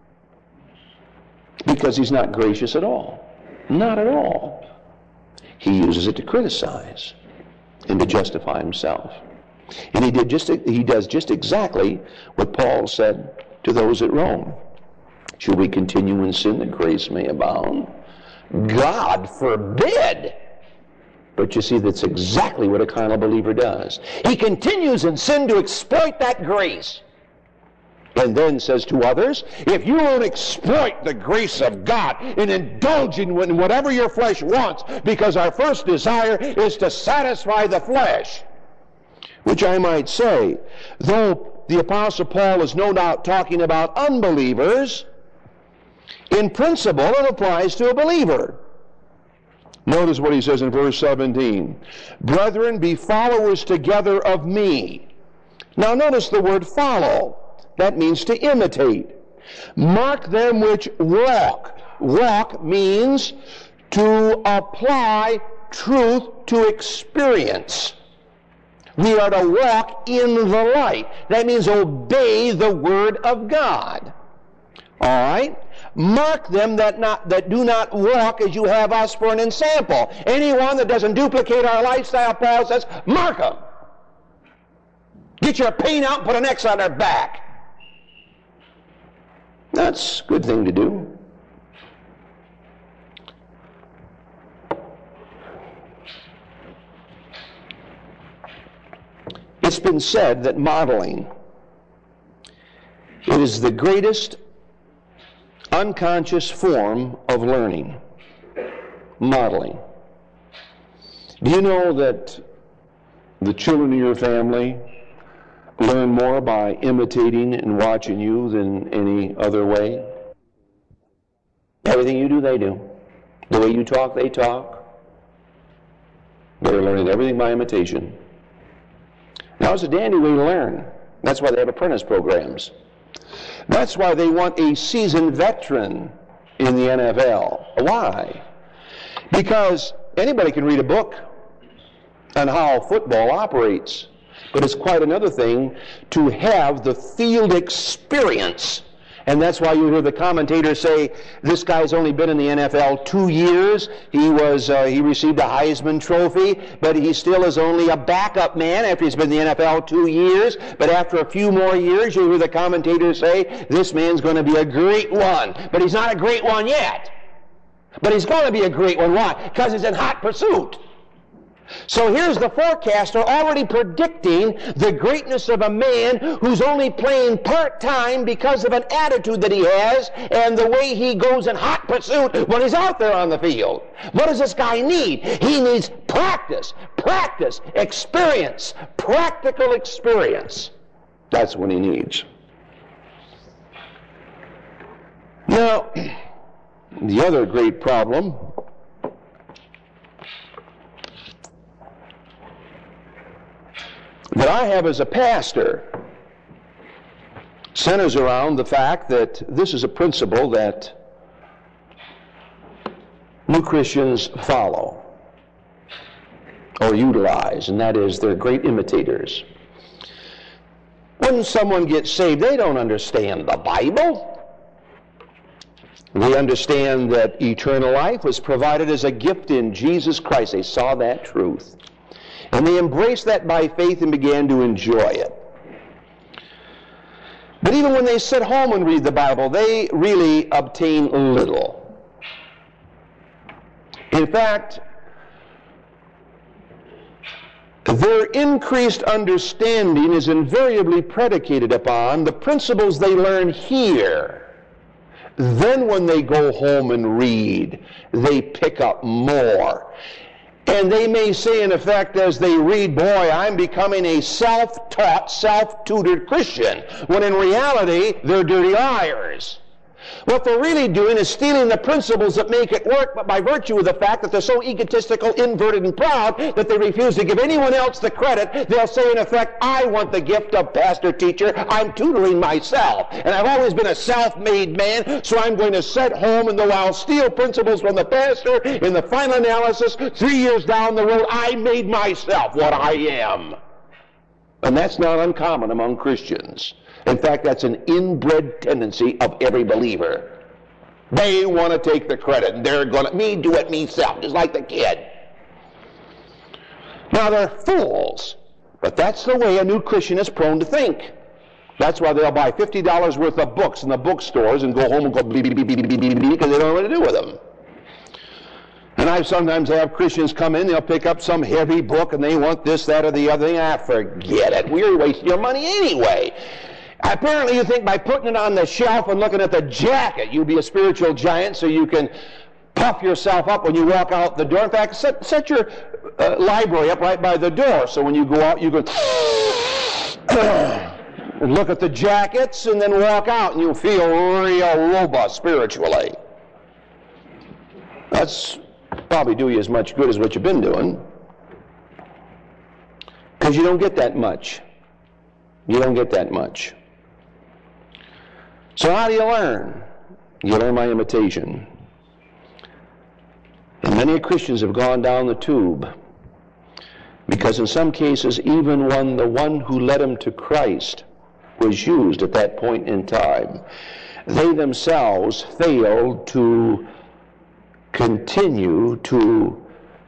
Because he's not gracious at all. Not at all. He uses it to criticize and to justify himself. And he does just exactly what Paul said to those at Rome. Should we continue in sin that grace may abound? God forbid! But you see, that's exactly what a carnal believer does. He continues in sin to exploit that grace. And then says to others, if you won't exploit the grace of God in indulging in whatever your flesh wants, because our first desire is to satisfy the flesh, which I might say, though the Apostle Paul is no doubt talking about unbelievers, in principle it applies to a believer. Notice what he says in verse 17. Brethren, be followers together of me. Now notice the word follow. That means to imitate. Mark them which walk. Walk means to apply truth to experience. We are to walk in the light. That means obey the word of God. All right? Mark them that do not walk as you have us for an ensample. Anyone that doesn't duplicate our lifestyle, Paul says, mark them. Get your paint out and put an X on their back. That's a good thing to do. It's been said that modeling is the greatest unconscious form of learning. Modeling. Do you know that the children in your family learn more by imitating and watching you than any other way? Everything you do, they do. The way you talk, they talk. They're learning everything by imitation. Now, it's a dandy way to learn. That's why they have apprentice programs. That's why they want a seasoned veteran in the NFL. Why? Because anybody can read a book on how football operates. But it's quite another thing to have the field experience. And that's why you hear the commentators say, this guy's only been in the NFL 2 years. He received a Heisman Trophy, but he still is only a backup man after he's been in the NFL 2 years. But after a few more years, you hear the commentators say, this man's going to be a great one. But he's not a great one yet. But he's going to be a great one. Why? Because he's in hot pursuit. So here's the forecaster already predicting the greatness of a man who's only playing part-time because of an attitude that he has and the way he goes in hot pursuit when he's out there on the field. What does this guy need? He needs practice, experience, practical experience. That's what he needs. Now, the other great problem that I have as a pastor centers around the fact that this is a principle that new Christians follow or utilize, and that is they're great imitators. When someone gets saved, they don't understand the Bible. They understand that eternal life was provided as a gift in Jesus Christ. They saw that truth. And they embraced that by faith and began to enjoy it. But even when they sit home and read the Bible, they really obtain little. In fact, their increased understanding is invariably predicated upon the principles they learn here. Then when they go home and read, they pick up more. And they may say, in effect, as they read, boy, I'm becoming a self-taught, self-tutored Christian, when in reality, they're dirty liars. What they're really doing is stealing the principles that make it work, but by virtue of the fact that they're so egotistical, inverted, and proud that they refuse to give anyone else the credit, they'll say, in effect, I want the gift of pastor teacher. I'm tutoring myself. And I've always been a self-made man, so I'm going to sit home and though I'll steal principles from the pastor, in the final analysis, 3 years down the road, I made myself what I am. And that's not uncommon among Christians. In fact, that's an inbred tendency of every believer. They want to take the credit, and they're going to, me do it myself, just like the kid. Now, they're fools, but that's the way a new Christian is prone to think. That's why they'll buy $50 worth of books in the bookstores and go home and go because they don't know what to do with them. And I sometimes have Christians come in, they'll pick up some heavy book, and they want this, that, or the other thing. Forget it. We're wasting your money anyway. Apparently you think by putting it on the shelf and looking at the jacket, you'll be a spiritual giant so you can puff yourself up when you walk out the door. In fact, set your library up right by the door so when you go out, you go and look at the jackets and then walk out and you'll feel real robust spiritually. That's probably do you as much good as what you've been doing, because you don't get that much. You don't get that much. So how do you learn? You learn by imitation. And many Christians have gone down the tube because in some cases, even when the one who led them to Christ was used at that point in time, they themselves failed to continue to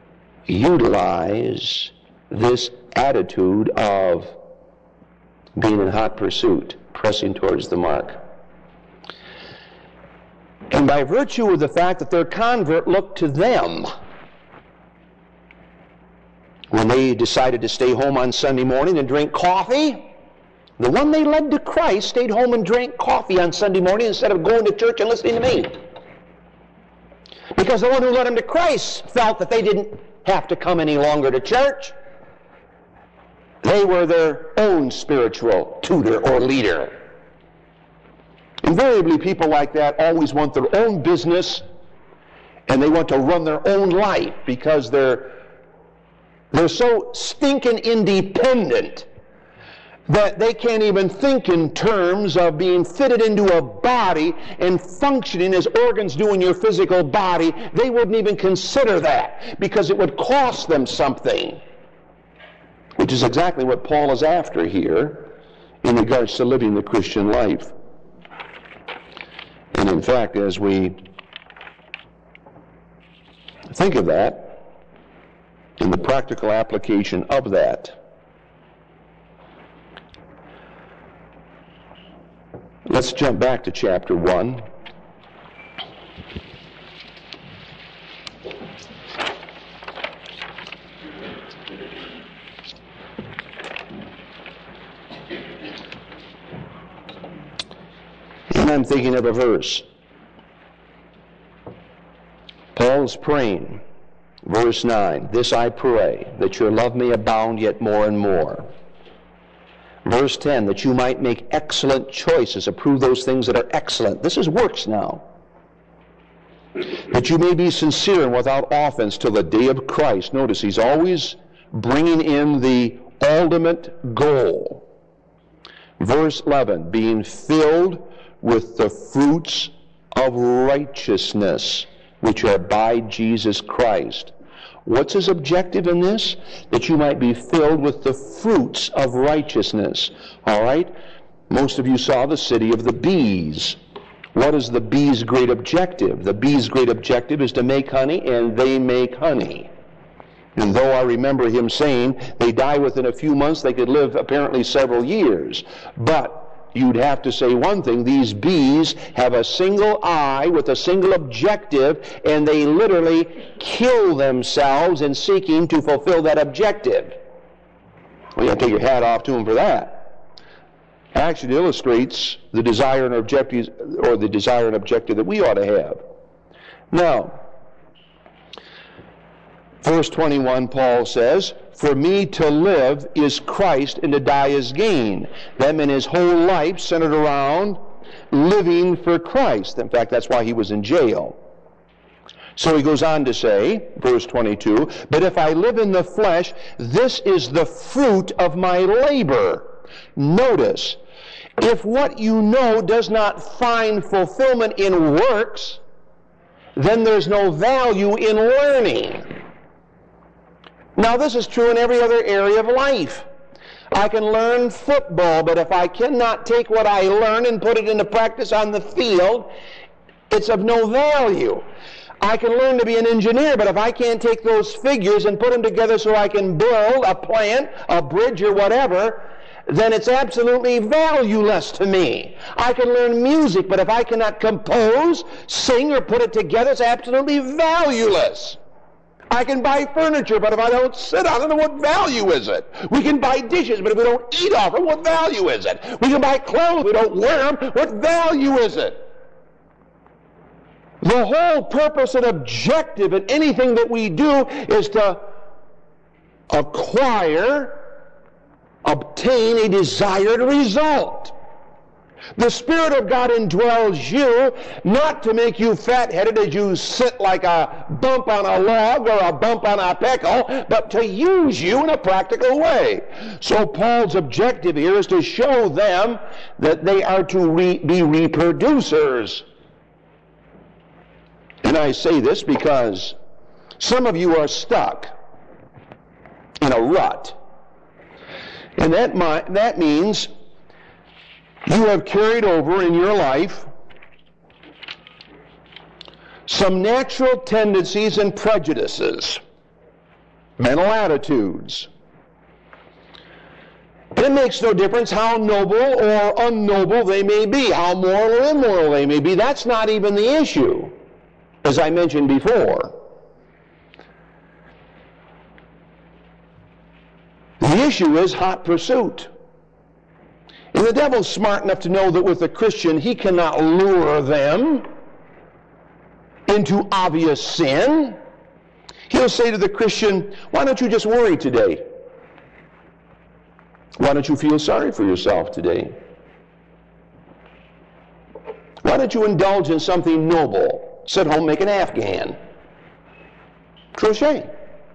utilize this attitude of being in hot pursuit, pressing towards the mark. And by virtue of the fact that their convert looked to them, when they decided to stay home on Sunday morning and drink coffee, the one they led to Christ stayed home and drank coffee on Sunday morning instead of going to church and listening to me. Because the one who led them to Christ felt that they didn't have to come any longer to church. They were their own spiritual tutor or leader. Invariably, people like that always want their own business and they want to run their own life because they're so stinking independent that they can't even think in terms of being fitted into a body and functioning as organs do in your physical body. They wouldn't even consider that because it would cost them something, which is exactly what Paul is after here in regards to living the Christian life. And in fact, as we think of that, in the practical application of that, let's jump back to chapter 1. And I'm thinking of a verse. Paul's praying, verse 9, "This I pray, that your love may abound yet more and more." Verse 10, "That you might make excellent choices, approve those things that are excellent." This is works now. "That you may be sincere and without offense till the day of Christ." Notice he's always bringing in the ultimate goal. Verse 11, "Being filled with the fruits of righteousness, which are by Jesus Christ, What's his objective in this? That you might be filled with the fruits of righteousness. All right? Most of you saw the city of the bees. What is the bee's great objective? The bee's great objective is to make honey, and they make honey. And though I remember him saying they die within a few months, they could live apparently several years. But you'd have to say one thing: these bees have a single eye with a single objective, and they literally kill themselves in seeking to fulfill that objective. Well, you have to take your hat off to them for that. Actually, it illustrates the desire and objective, or the desire and objective that we ought to have. Now, verse 21, Paul says, "For me to live is Christ, and to die is gain." That meant his whole life centered around living for Christ. In fact, that's why he was in jail. So he goes on to say, verse 22, "But if I live in the flesh, this is the fruit of my labor." Notice, if what you know does not find fulfillment in works, then there's no value in learning. Now, this is true in every other area of life. I can learn football, but if I cannot take what I learn and put it into practice on the field, it's of no value. I can learn to be an engineer, but if I can't take those figures and put them together so I can build a plant, a bridge, or whatever, then it's absolutely valueless to me. I can learn music, but if I cannot compose, sing, or put it together, it's absolutely valueless. I can buy furniture, but if I don't sit on it, then what value is it? We can buy dishes, but if we don't eat off them, what value is it? We can buy clothes, if we don't wear them, what value is it? The whole purpose and objective in anything that we do is to obtain a desired result. The Spirit of God indwells you not to make you fat-headed as you sit like a bump on a log or a bump on a pickle, but to use you in a practical way. So Paul's objective here is to show them that they are to be reproducers. And I say this because some of you are stuck in a rut. And that means you have carried over in your life some natural tendencies and prejudices, mental attitudes. And it makes no difference how noble or unnoble they may be, how moral or immoral they may be. That's not even the issue, as I mentioned before. The issue is hot pursuit. And the devil's smart enough to know that with a Christian, he cannot lure them into obvious sin. He'll say to the Christian, "Why don't you just worry today? Why don't you feel sorry for yourself today? Why don't you indulge in something noble? Sit home, make an Afghan. Crochet.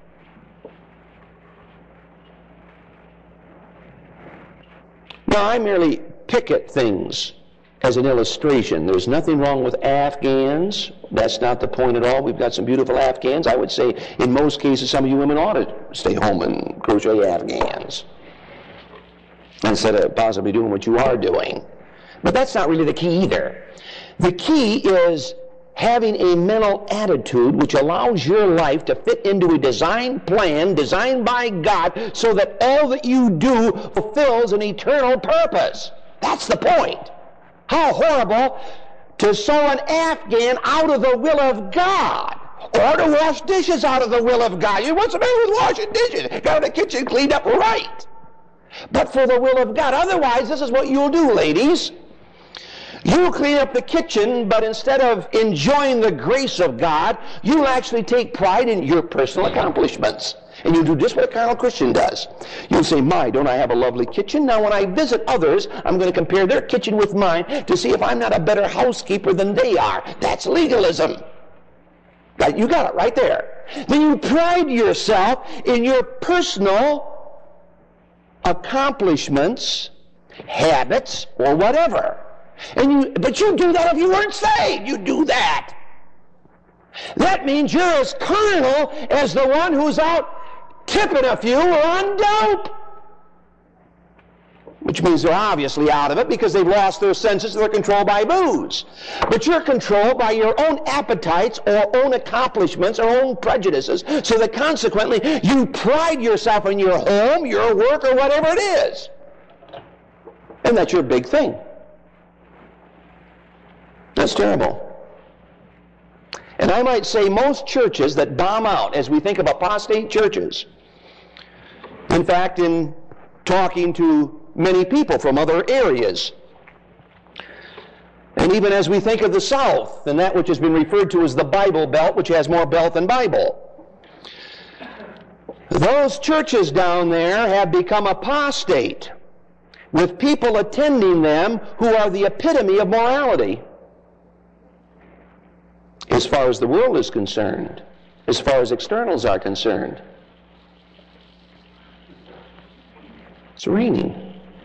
Now, I merely pick at things as an illustration. There's nothing wrong with Afghans. That's not the point at all. We've got some beautiful Afghans. I would say in most cases some of you women ought to stay home and crochet Afghans instead of possibly doing what you are doing. But that's not really the key either. The key is having a mental attitude which allows your life to fit into a design plan designed by God so that all that you do fulfills an eternal purpose. That's the point. How horrible to sew an Afghan out of the will of God, or to wash dishes out of the will of God. What's the matter with washing dishes? Got the kitchen cleaned up right. But for the will of God. Otherwise, this is what you'll do, ladies. You'll clean up the kitchen, but instead of enjoying the grace of God, you'll actually take pride in your personal accomplishments. And you'll do just what a carnal Christian does. You'll say, "My, don't I have a lovely kitchen? Now when I visit others, I'm going to compare their kitchen with mine to see if I'm not a better housekeeper than they are." That's legalism. Right? You got it right there. Then you pride yourself in your personal accomplishments, habits, or whatever. But you do that if you weren't saved. You do that. That means you're as carnal as the one who's out tipping a few or on dope. Which means they're obviously out of it because they've lost their senses and they're controlled by booze. But you're controlled by your own appetites or own accomplishments or own prejudices, so that consequently you pride yourself in your home, your work, or whatever it is. And that's your big thing. That's terrible. And I might say most churches that bomb out as we think of apostate churches, in fact, in talking to many people from other areas, and even as we think of the South and that which has been referred to as the Bible Belt, which has more belt than Bible, those churches down there have become apostate, with people attending them who are the epitome of morality as far as the world is concerned, as far as externals are concerned. It's raining.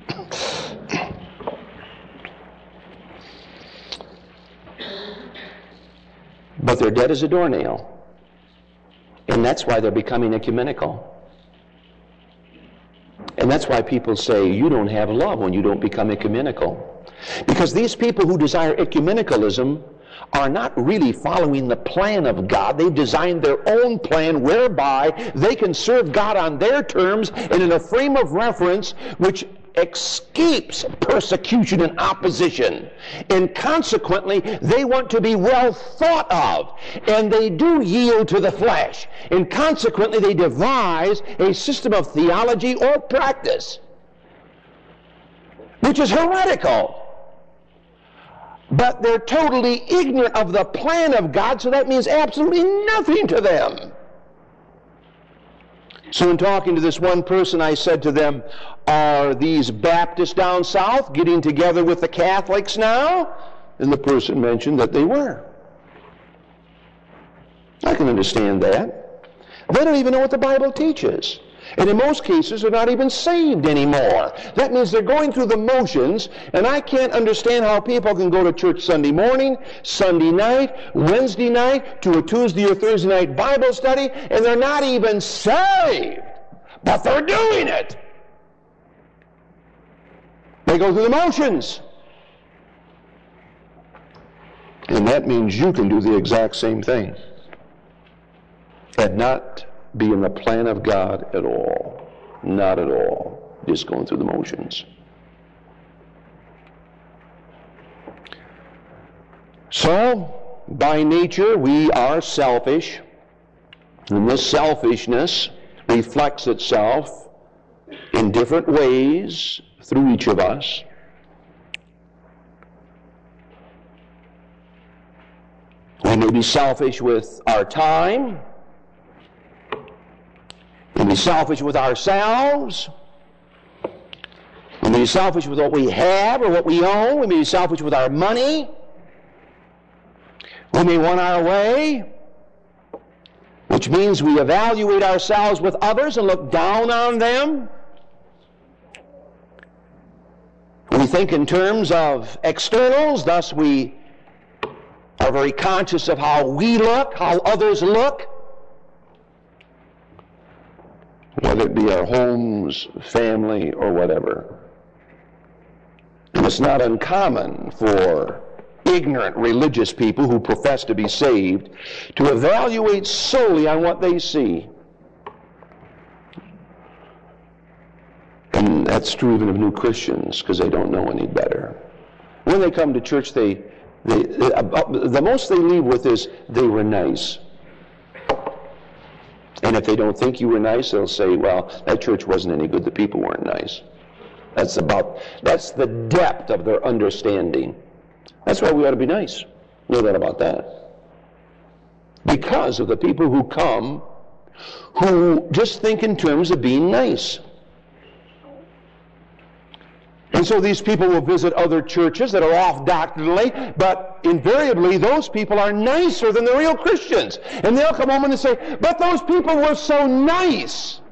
But they're dead as a doornail. And that's why they're becoming ecumenical. And that's why people say you don't have love when you don't become ecumenical. Because these people who desire ecumenicalism are not really following the plan of God. They've designed their own plan whereby they can serve God on their terms and in a frame of reference which escapes persecution and opposition. And consequently, they want to be well thought of. And they do yield to the flesh. And consequently, they devise a system of theology or practice which is heretical. But they're totally ignorant of the plan of God, so that means absolutely nothing to them. So in talking to this one person, I said to them, are these Baptists down south getting together with the Catholics now? And the person mentioned that they were. I can understand that. They don't even know what the Bible teaches. And in most cases, they're not even saved anymore. That means they're going through the motions, and I can't understand how people can go to church Sunday morning, Sunday night, Wednesday night, to a Tuesday or Thursday night Bible study, and they're not even saved. But they're doing it. They go through the motions. And that means you can do the exact same thing and not be in the plan of God at all. Not at all. Just going through the motions. So, by nature, we are selfish. And this selfishness reflects itself in different ways through each of us. We may be selfish with our time. We may be selfish with ourselves. We may be selfish with what we have or what we own. We may be selfish with our money. We may want our way, which means we evaluate ourselves with others and look down on them. We think in terms of externals, thus we are very conscious of how we look, how others look, whether it be our homes, family, or whatever. And it's not uncommon for ignorant religious people who profess to be saved to evaluate solely on what they see. And that's true even of new Christians, because they don't know any better. When they come to church, the most they leave with is, they were nice. And if they don't think you were nice, they'll say, well, that church wasn't any good, the people weren't nice. That's the depth of their understanding. That's why we ought to be nice. No doubt about that. Because of the people who come who just think in terms of being nice. And so these people will visit other churches that are off doctrinally, but invariably those people are nicer than the real Christians. And they'll come home and say, but those people were so nice.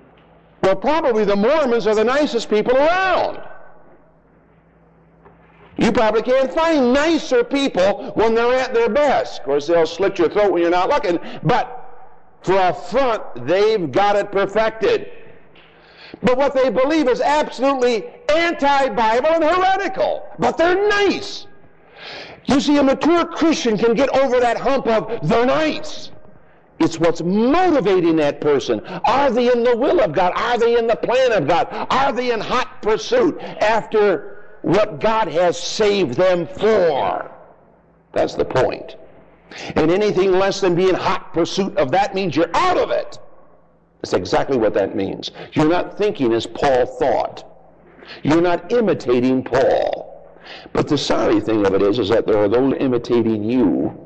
Well, probably the Mormons are the nicest people around. You probably can't find nicer people when they're at their best. Of course, they'll slit your throat when you're not looking, but for a front, they've got it perfected. But what they believe is absolutely anti-Bible and heretical. But they're nice. You see, a mature Christian can get over that hump of they're nice. It's what's motivating that person. Are they in the will of God? Are they in the plan of God? Are they in hot pursuit after what God has saved them for? That's the point. And anything less than being hot pursuit of that means you're out of it. That's exactly what that means. You're not thinking as Paul thought. You're not imitating Paul. But the sorry thing of it is that there are those imitating you.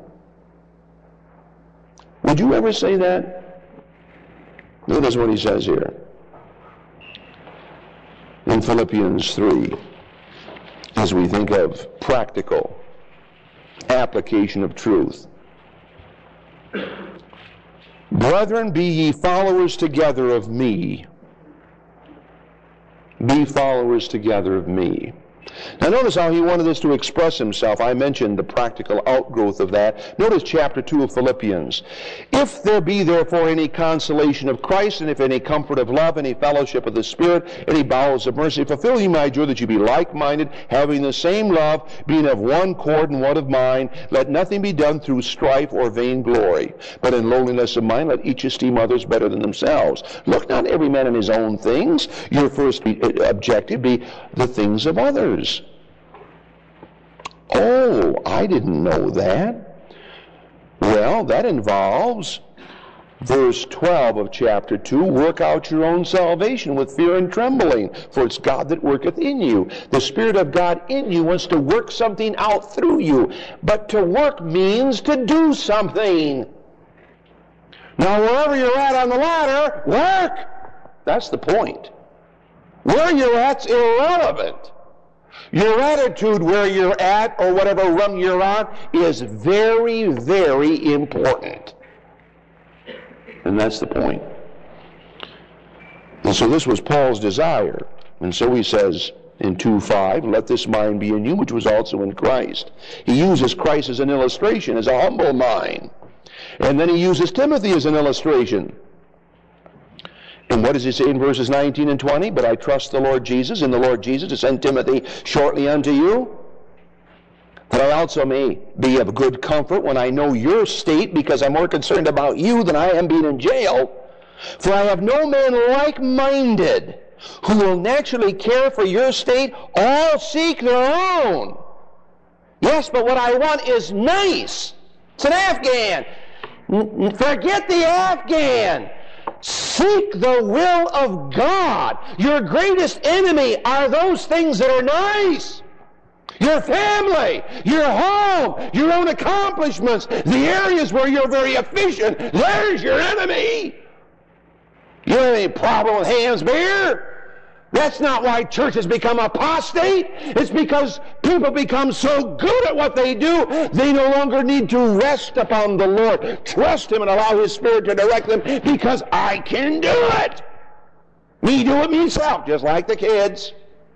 Would you ever say that? Notice what he says here. In Philippians 3, as we think of practical application of truth. Brethren, be ye followers together of me. Be followers together of me. Now notice how he wanted us to express himself. I mentioned the practical outgrowth of that. Notice chapter 2 of Philippians. If there be therefore any consolation of Christ, and if any comfort of love, any fellowship of the Spirit, any bowels of mercy, fulfill ye my joy, that you be like-minded, having the same love, being of one accord and one of mind. Let nothing be done through strife or vain glory, but in lowliness of mind let each esteem others better than themselves. Look not every man in his own things. Your first objective be the things of others. Oh, I didn't know that. Well, that involves verse 12 of chapter 2, work out your own salvation with fear and trembling, for it's God that worketh in you. The Spirit of God in you wants to work something out through you. But to work means to do something. Now, wherever you're at on the ladder, work. That's the point. Where you're at's irrelevant. Your attitude where you're at or whatever rung you're on is very, very important. And that's the point. And so this was Paul's desire. And so he says in 2:5, let this mind be in you, which was also in Christ. He uses Christ as an illustration, as a humble mind. And then he uses Timothy as an illustration. And what does he say in verses 19 and 20? But I trust the Lord Jesus, in the Lord Jesus, to send Timothy shortly unto you, that I also may be of good comfort when I know your state, because I'm more concerned about you than I am being in jail. For I have no man like-minded who will naturally care for your state. All seek their own. Yes, but what I want is nice. It's an Afghan. Forget the Afghan. Seek the will of God. Your greatest enemy are those things that are nice. Your family, your home, your own accomplishments, the areas where you're very efficient. There's your enemy. You don't have any problem with Ham's beer? That's not why churches become apostate. It's because people become so good at what they do, they no longer need to rest upon the Lord. Trust Him and allow His Spirit to direct them, because I can do it. Me do it myself, just like the kids.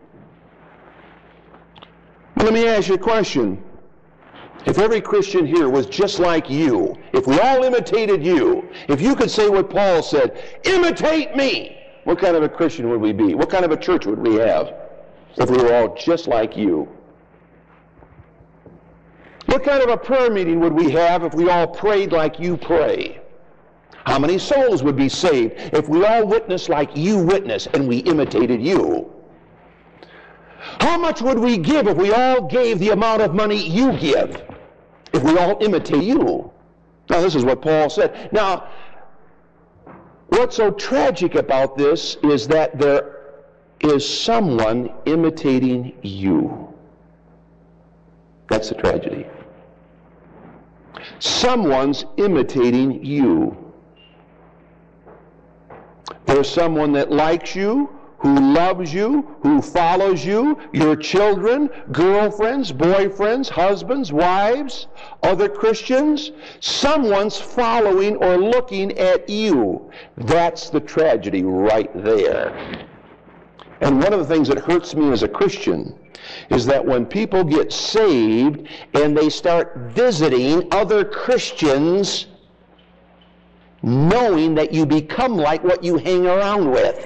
But let me ask you a question. If every Christian here was just like you, if we all imitated you, if you could say what Paul said, imitate me, what kind of a Christian would we be? What kind of a church would we have if we were all just like you? What kind of a prayer meeting would we have if we all prayed like you pray? How many souls would be saved if we all witnessed like you witness and we imitated you? How much would we give if we all gave the amount of money you give? If we all imitate you? Now, this is what Paul said. Now, what's so tragic about this is that there is someone imitating you. That's the tragedy. Someone's imitating you. There's someone that likes you, who loves you, who follows you, your children, girlfriends, boyfriends, husbands, wives, other Christians. Someone's following or looking at you. That's the tragedy right there. And one of the things that hurts me as a Christian is that when people get saved and they start visiting other Christians, knowing that you become like what you hang around with.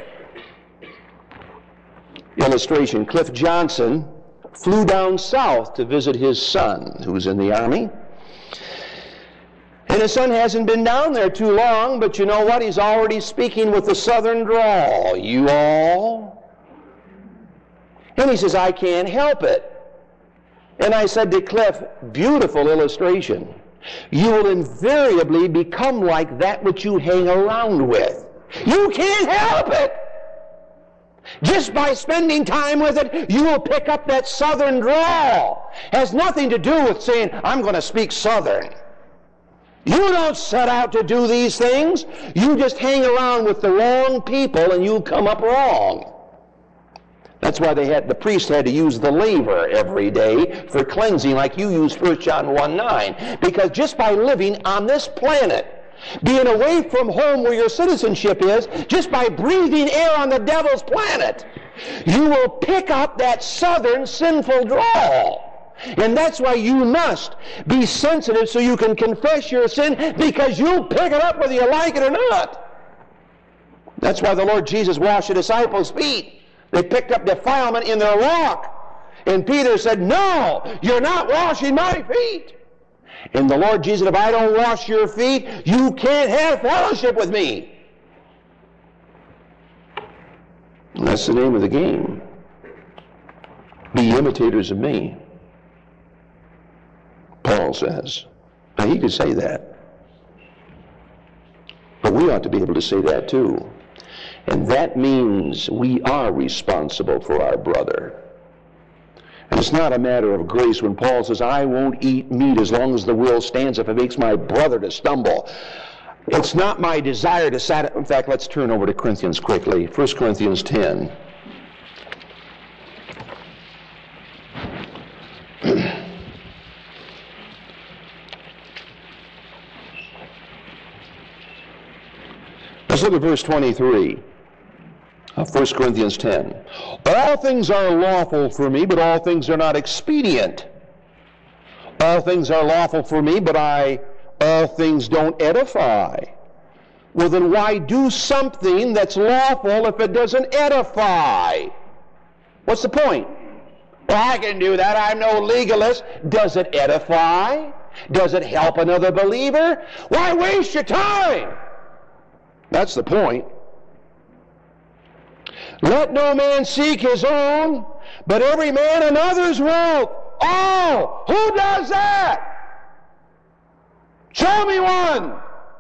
Illustration, Cliff Johnson flew down south to visit his son, who's in the Army. And his son hasn't been down there too long, but you know what? He's already speaking with the southern drawl. You all? And he says, I can't help it. And I said to Cliff, beautiful illustration. You will invariably become like that which you hang around with. You can't help it. Just by spending time with it, you will pick up that southern drawl. Has nothing to do with saying, I'm going to speak southern. You don't set out to do these things. You just hang around with the wrong people and you come up wrong. That's why the priest had to use the laver every day for cleansing, like you use 1 John 1:9. Because just by living on this planet, being away from home where your citizenship is, just by breathing air on the devil's planet, you will pick up that southern sinful drawl. And that's why you must be sensitive so you can confess your sin, because you'll pick it up whether you like it or not. That's why the Lord Jesus washed the disciples' feet. They picked up defilement in their walk. And Peter said, no, you're not washing my feet. And the Lord Jesus, if I don't wash your feet, you can't have fellowship with me. And that's the name of the game. Be imitators of me, Paul says. Now he could say that. But we ought to be able to say that too. And that means we are responsible for our brother. And it's not a matter of grace when Paul says, I won't eat meat as long as the will stands if it makes my brother to stumble. It's not my desire to satisfy. In fact, let's turn over to Corinthians quickly. 1 Corinthians 10. Let's look at verse 23. 1 Corinthians 10. All things are lawful for me, but all things are not expedient. All things are lawful for me, but all things don't edify. Well, then why do something that's lawful if it doesn't edify? What's the point? Well, I can do that. I'm no legalist. Does it edify? Does it help another believer? Why waste your time? That's the point. Let no man seek his own, but every man another's wealth. Oh, who does that? Show me one.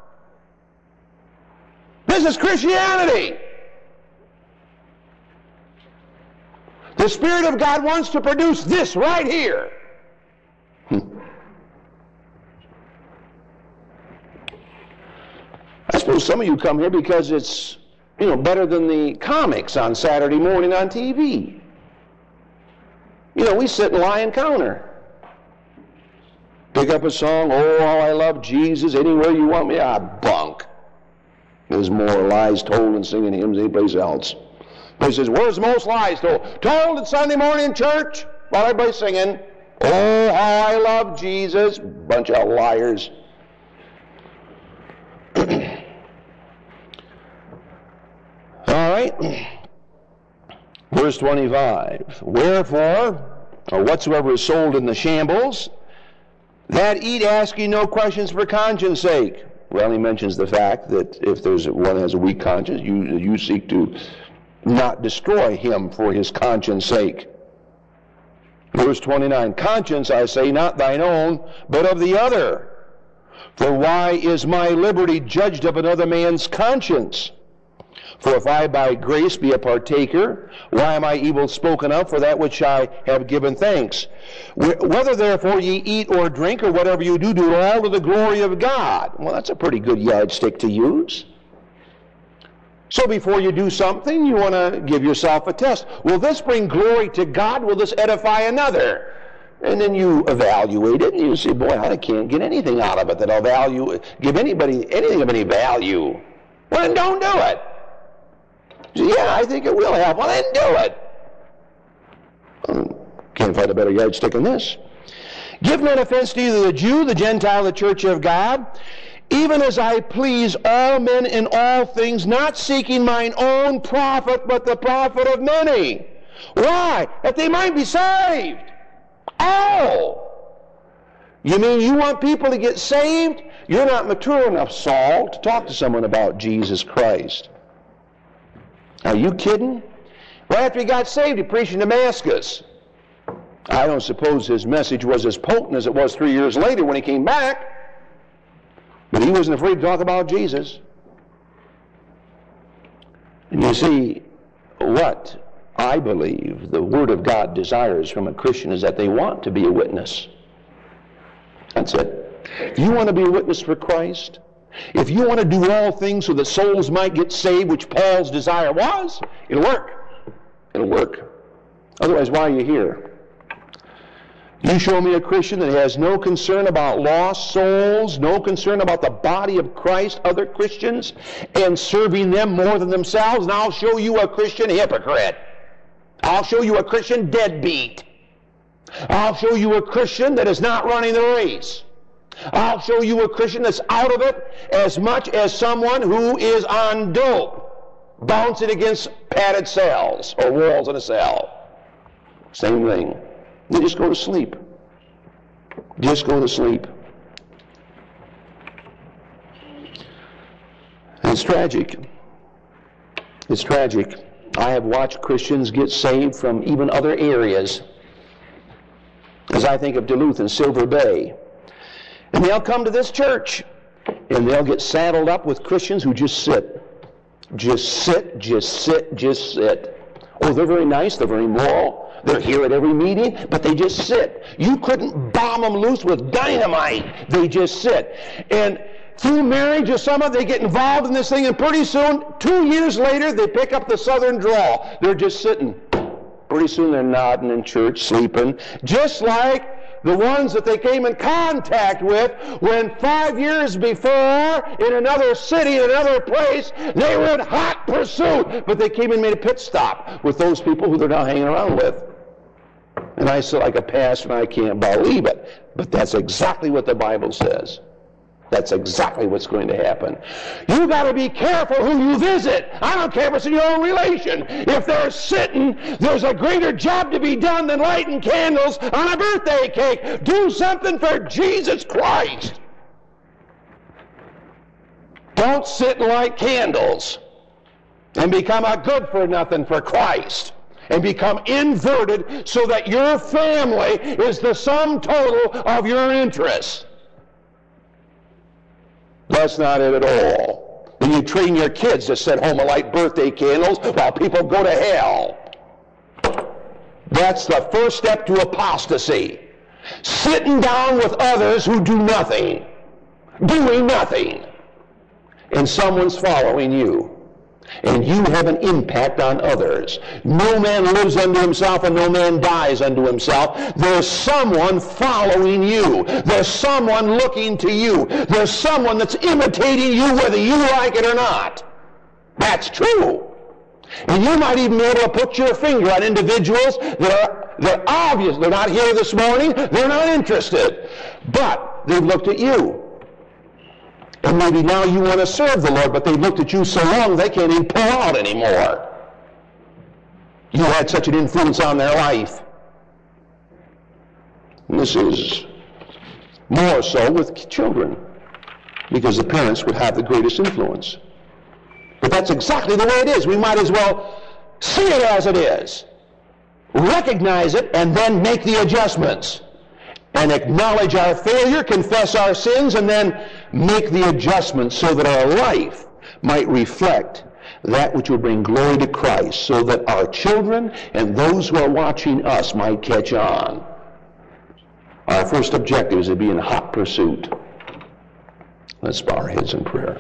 This is Christianity. The Spirit of God wants to produce this right here. I suppose some of you come here because it's, better than the comics on Saturday morning on TV. We sit and lie and counter. Pick up a song, oh, how I love Jesus, anywhere you want me. Bunk. There's more lies told in singing hymns than any place else. But he says, where's the most lies told? Told at Sunday morning in church while everybody's singing, oh, how I love Jesus. Bunch of liars. All right. Verse 25. Wherefore, or whatsoever is sold in the shambles, that eat asking no questions for conscience sake. Well, he mentions the fact that if there's one has a weak conscience, you seek to not destroy him for his conscience sake. Verse 29. Conscience, I say, not thine own, but of the other. For why is my liberty judged of another man's conscience? For if I by grace be a partaker, why am I evil spoken of for that which I have given thanks? Whether therefore ye eat or drink or whatever you do, do it all to the glory of God. Well, that's a pretty good yardstick to use. So before you do something, you want to give yourself a test. Will this bring glory to God? Will this edify another? And then you evaluate it, and you say, boy, I can't get anything out of it that I'll give anybody anything of any value. Well, then don't do it. Yeah, I think it will help. Well, then do it. Can't find a better yardstick than this. Give not offense to either the Jew, the Gentile, the church of God, even as I please all men in all things, not seeking mine own profit, but the profit of many. Why? That they might be saved. Oh! You mean you want people to get saved? You're not mature enough, Saul, to talk to someone about Jesus Christ. Are you kidding? Right after he got saved, he preached in Damascus. I don't suppose his message was as potent as it was 3 years later when he came back. But he wasn't afraid to talk about Jesus. And you see, what I believe the Word of God desires from a Christian is that they want to be a witness. That's it. If you want to be a witness for Christ, if you want to do all things so that souls might get saved, which Paul's desire was, it'll work. It'll work. Otherwise, why are you here? You show me a Christian that has no concern about lost souls, no concern about the body of Christ, other Christians, and serving them more than themselves, and I'll show you a Christian hypocrite. I'll show you a Christian deadbeat. I'll show you a Christian that is not running the race. I'll show you a Christian that's out of it as much as someone who is on dope, bouncing against padded cells or walls in a cell. Same thing. They just go to sleep. Just go to sleep. And it's tragic. It's tragic. I have watched Christians get saved from even other areas. As I think of Duluth and Silver Bay. And they'll come to this church, and they'll get saddled up with Christians who just sit. Just sit, just sit, just sit. Oh, they're very nice, they're very moral. They're here at every meeting, but they just sit. You couldn't bomb them loose with dynamite. They just sit. And through marriage or some of they get involved in this thing, and pretty soon, 2 years later, they pick up the southern drawl. They're just sitting. Pretty soon they're nodding in church, sleeping, just like the ones that they came in contact with when 5 years before in another city, in another place, they were in hot pursuit. But they came and made a pit stop with those people who they're now hanging around with. And I sit like a pastor and I can't believe it. But that's exactly what the Bible says. That's exactly what's going to happen. You got to be careful who you visit. I don't care if it's in your own relation. If they're sitting, there's a greater job to be done than lighting candles on a birthday cake. Do something for Jesus Christ. Don't sit and light candles and become a good-for-nothing for Christ and become inverted so that your family is the sum total of your interests. That's not it at all. When you train your kids to sit home and light birthday candles while people go to hell. That's the first step to apostasy. Sitting down with others who do nothing. Doing nothing. And someone's following you. And you have an impact on others. No man lives unto himself and no man dies unto himself. There's someone following you. There's someone looking to you. There's someone that's imitating you whether you like it or not. That's true. And you might even be able to put your finger on individuals that are obvious. They're not here this morning. They're not interested. But they've looked at you. And maybe now you want to serve the Lord, but they've looked at you so long they can't even pull out anymore. You had such an influence on their life. And this is more so with children, because the parents would have the greatest influence. But that's exactly the way it is. We might as well see it as it is, recognize it, and then make the adjustments. And acknowledge our failure, confess our sins, and then make the adjustments so that our life might reflect that which will bring glory to Christ, so that our children and those who are watching us might catch on. Our first objective is to be in hot pursuit. Let's bow our heads in prayer.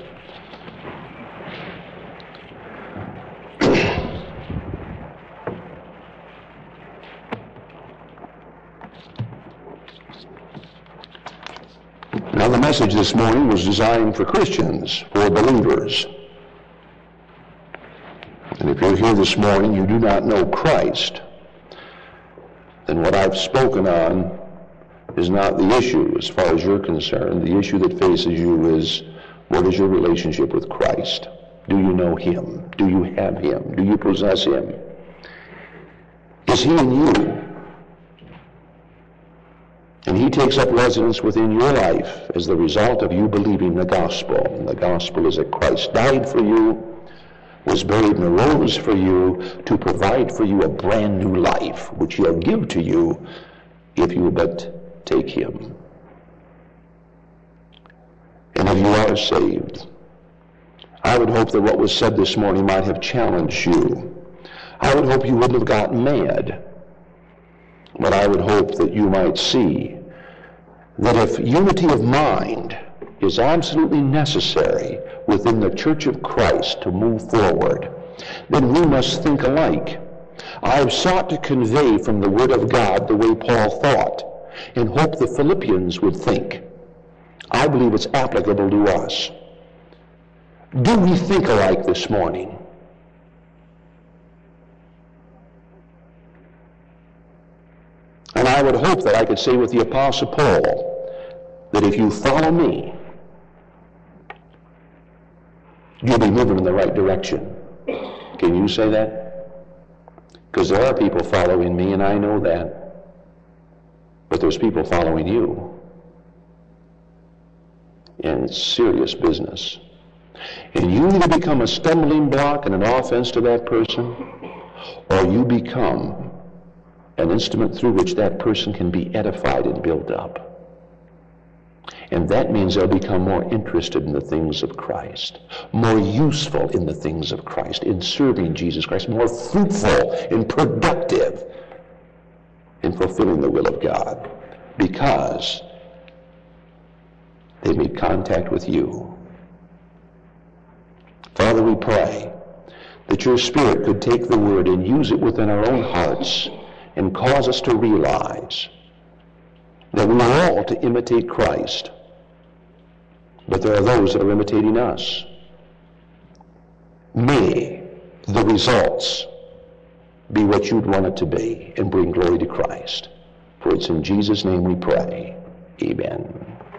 Now, the message this morning was designed for Christians, for believers. And if you're here this morning, you do not know Christ, then what I've spoken on is not the issue as far as you're concerned. The issue that faces you is, what is your relationship with Christ? Do you know him? Do you have him? Do you possess him? Is he in you? And he takes up residence within your life as the result of you believing the gospel. And the gospel is that Christ died for you, was buried and arose for you to provide for you a brand new life, which he'll give to you if you but take him. And if you are saved, I would hope that what was said this morning might have challenged you. I would hope you wouldn't have gotten mad. But I would hope that you might see that if unity of mind is absolutely necessary within the Church of Christ to move forward, then we must think alike. I have sought to convey from the Word of God the way Paul thought, and hope the Philippians would think. I believe it's applicable to us. Do we think alike this morning? And I would hope that I could say with the Apostle Paul that if you follow me, you'll be moving in the right direction. Can you say that? Because there are people following me, and I know that. But there's people following you. And it's serious business. And you either become a stumbling block and an offense to that person, or you become an instrument through which that person can be edified and built up. And that means they'll become more interested in the things of Christ, more useful in the things of Christ, in serving Jesus Christ, more fruitful and productive in fulfilling the will of God, because they made contact with you. Father, we pray that your Spirit could take the Word and use it within our own hearts and cause us to realize that we are all to imitate Christ, but there are those that are imitating us. May the results be what you'd want it to be and bring glory to Christ. For it's in Jesus' name we pray. Amen.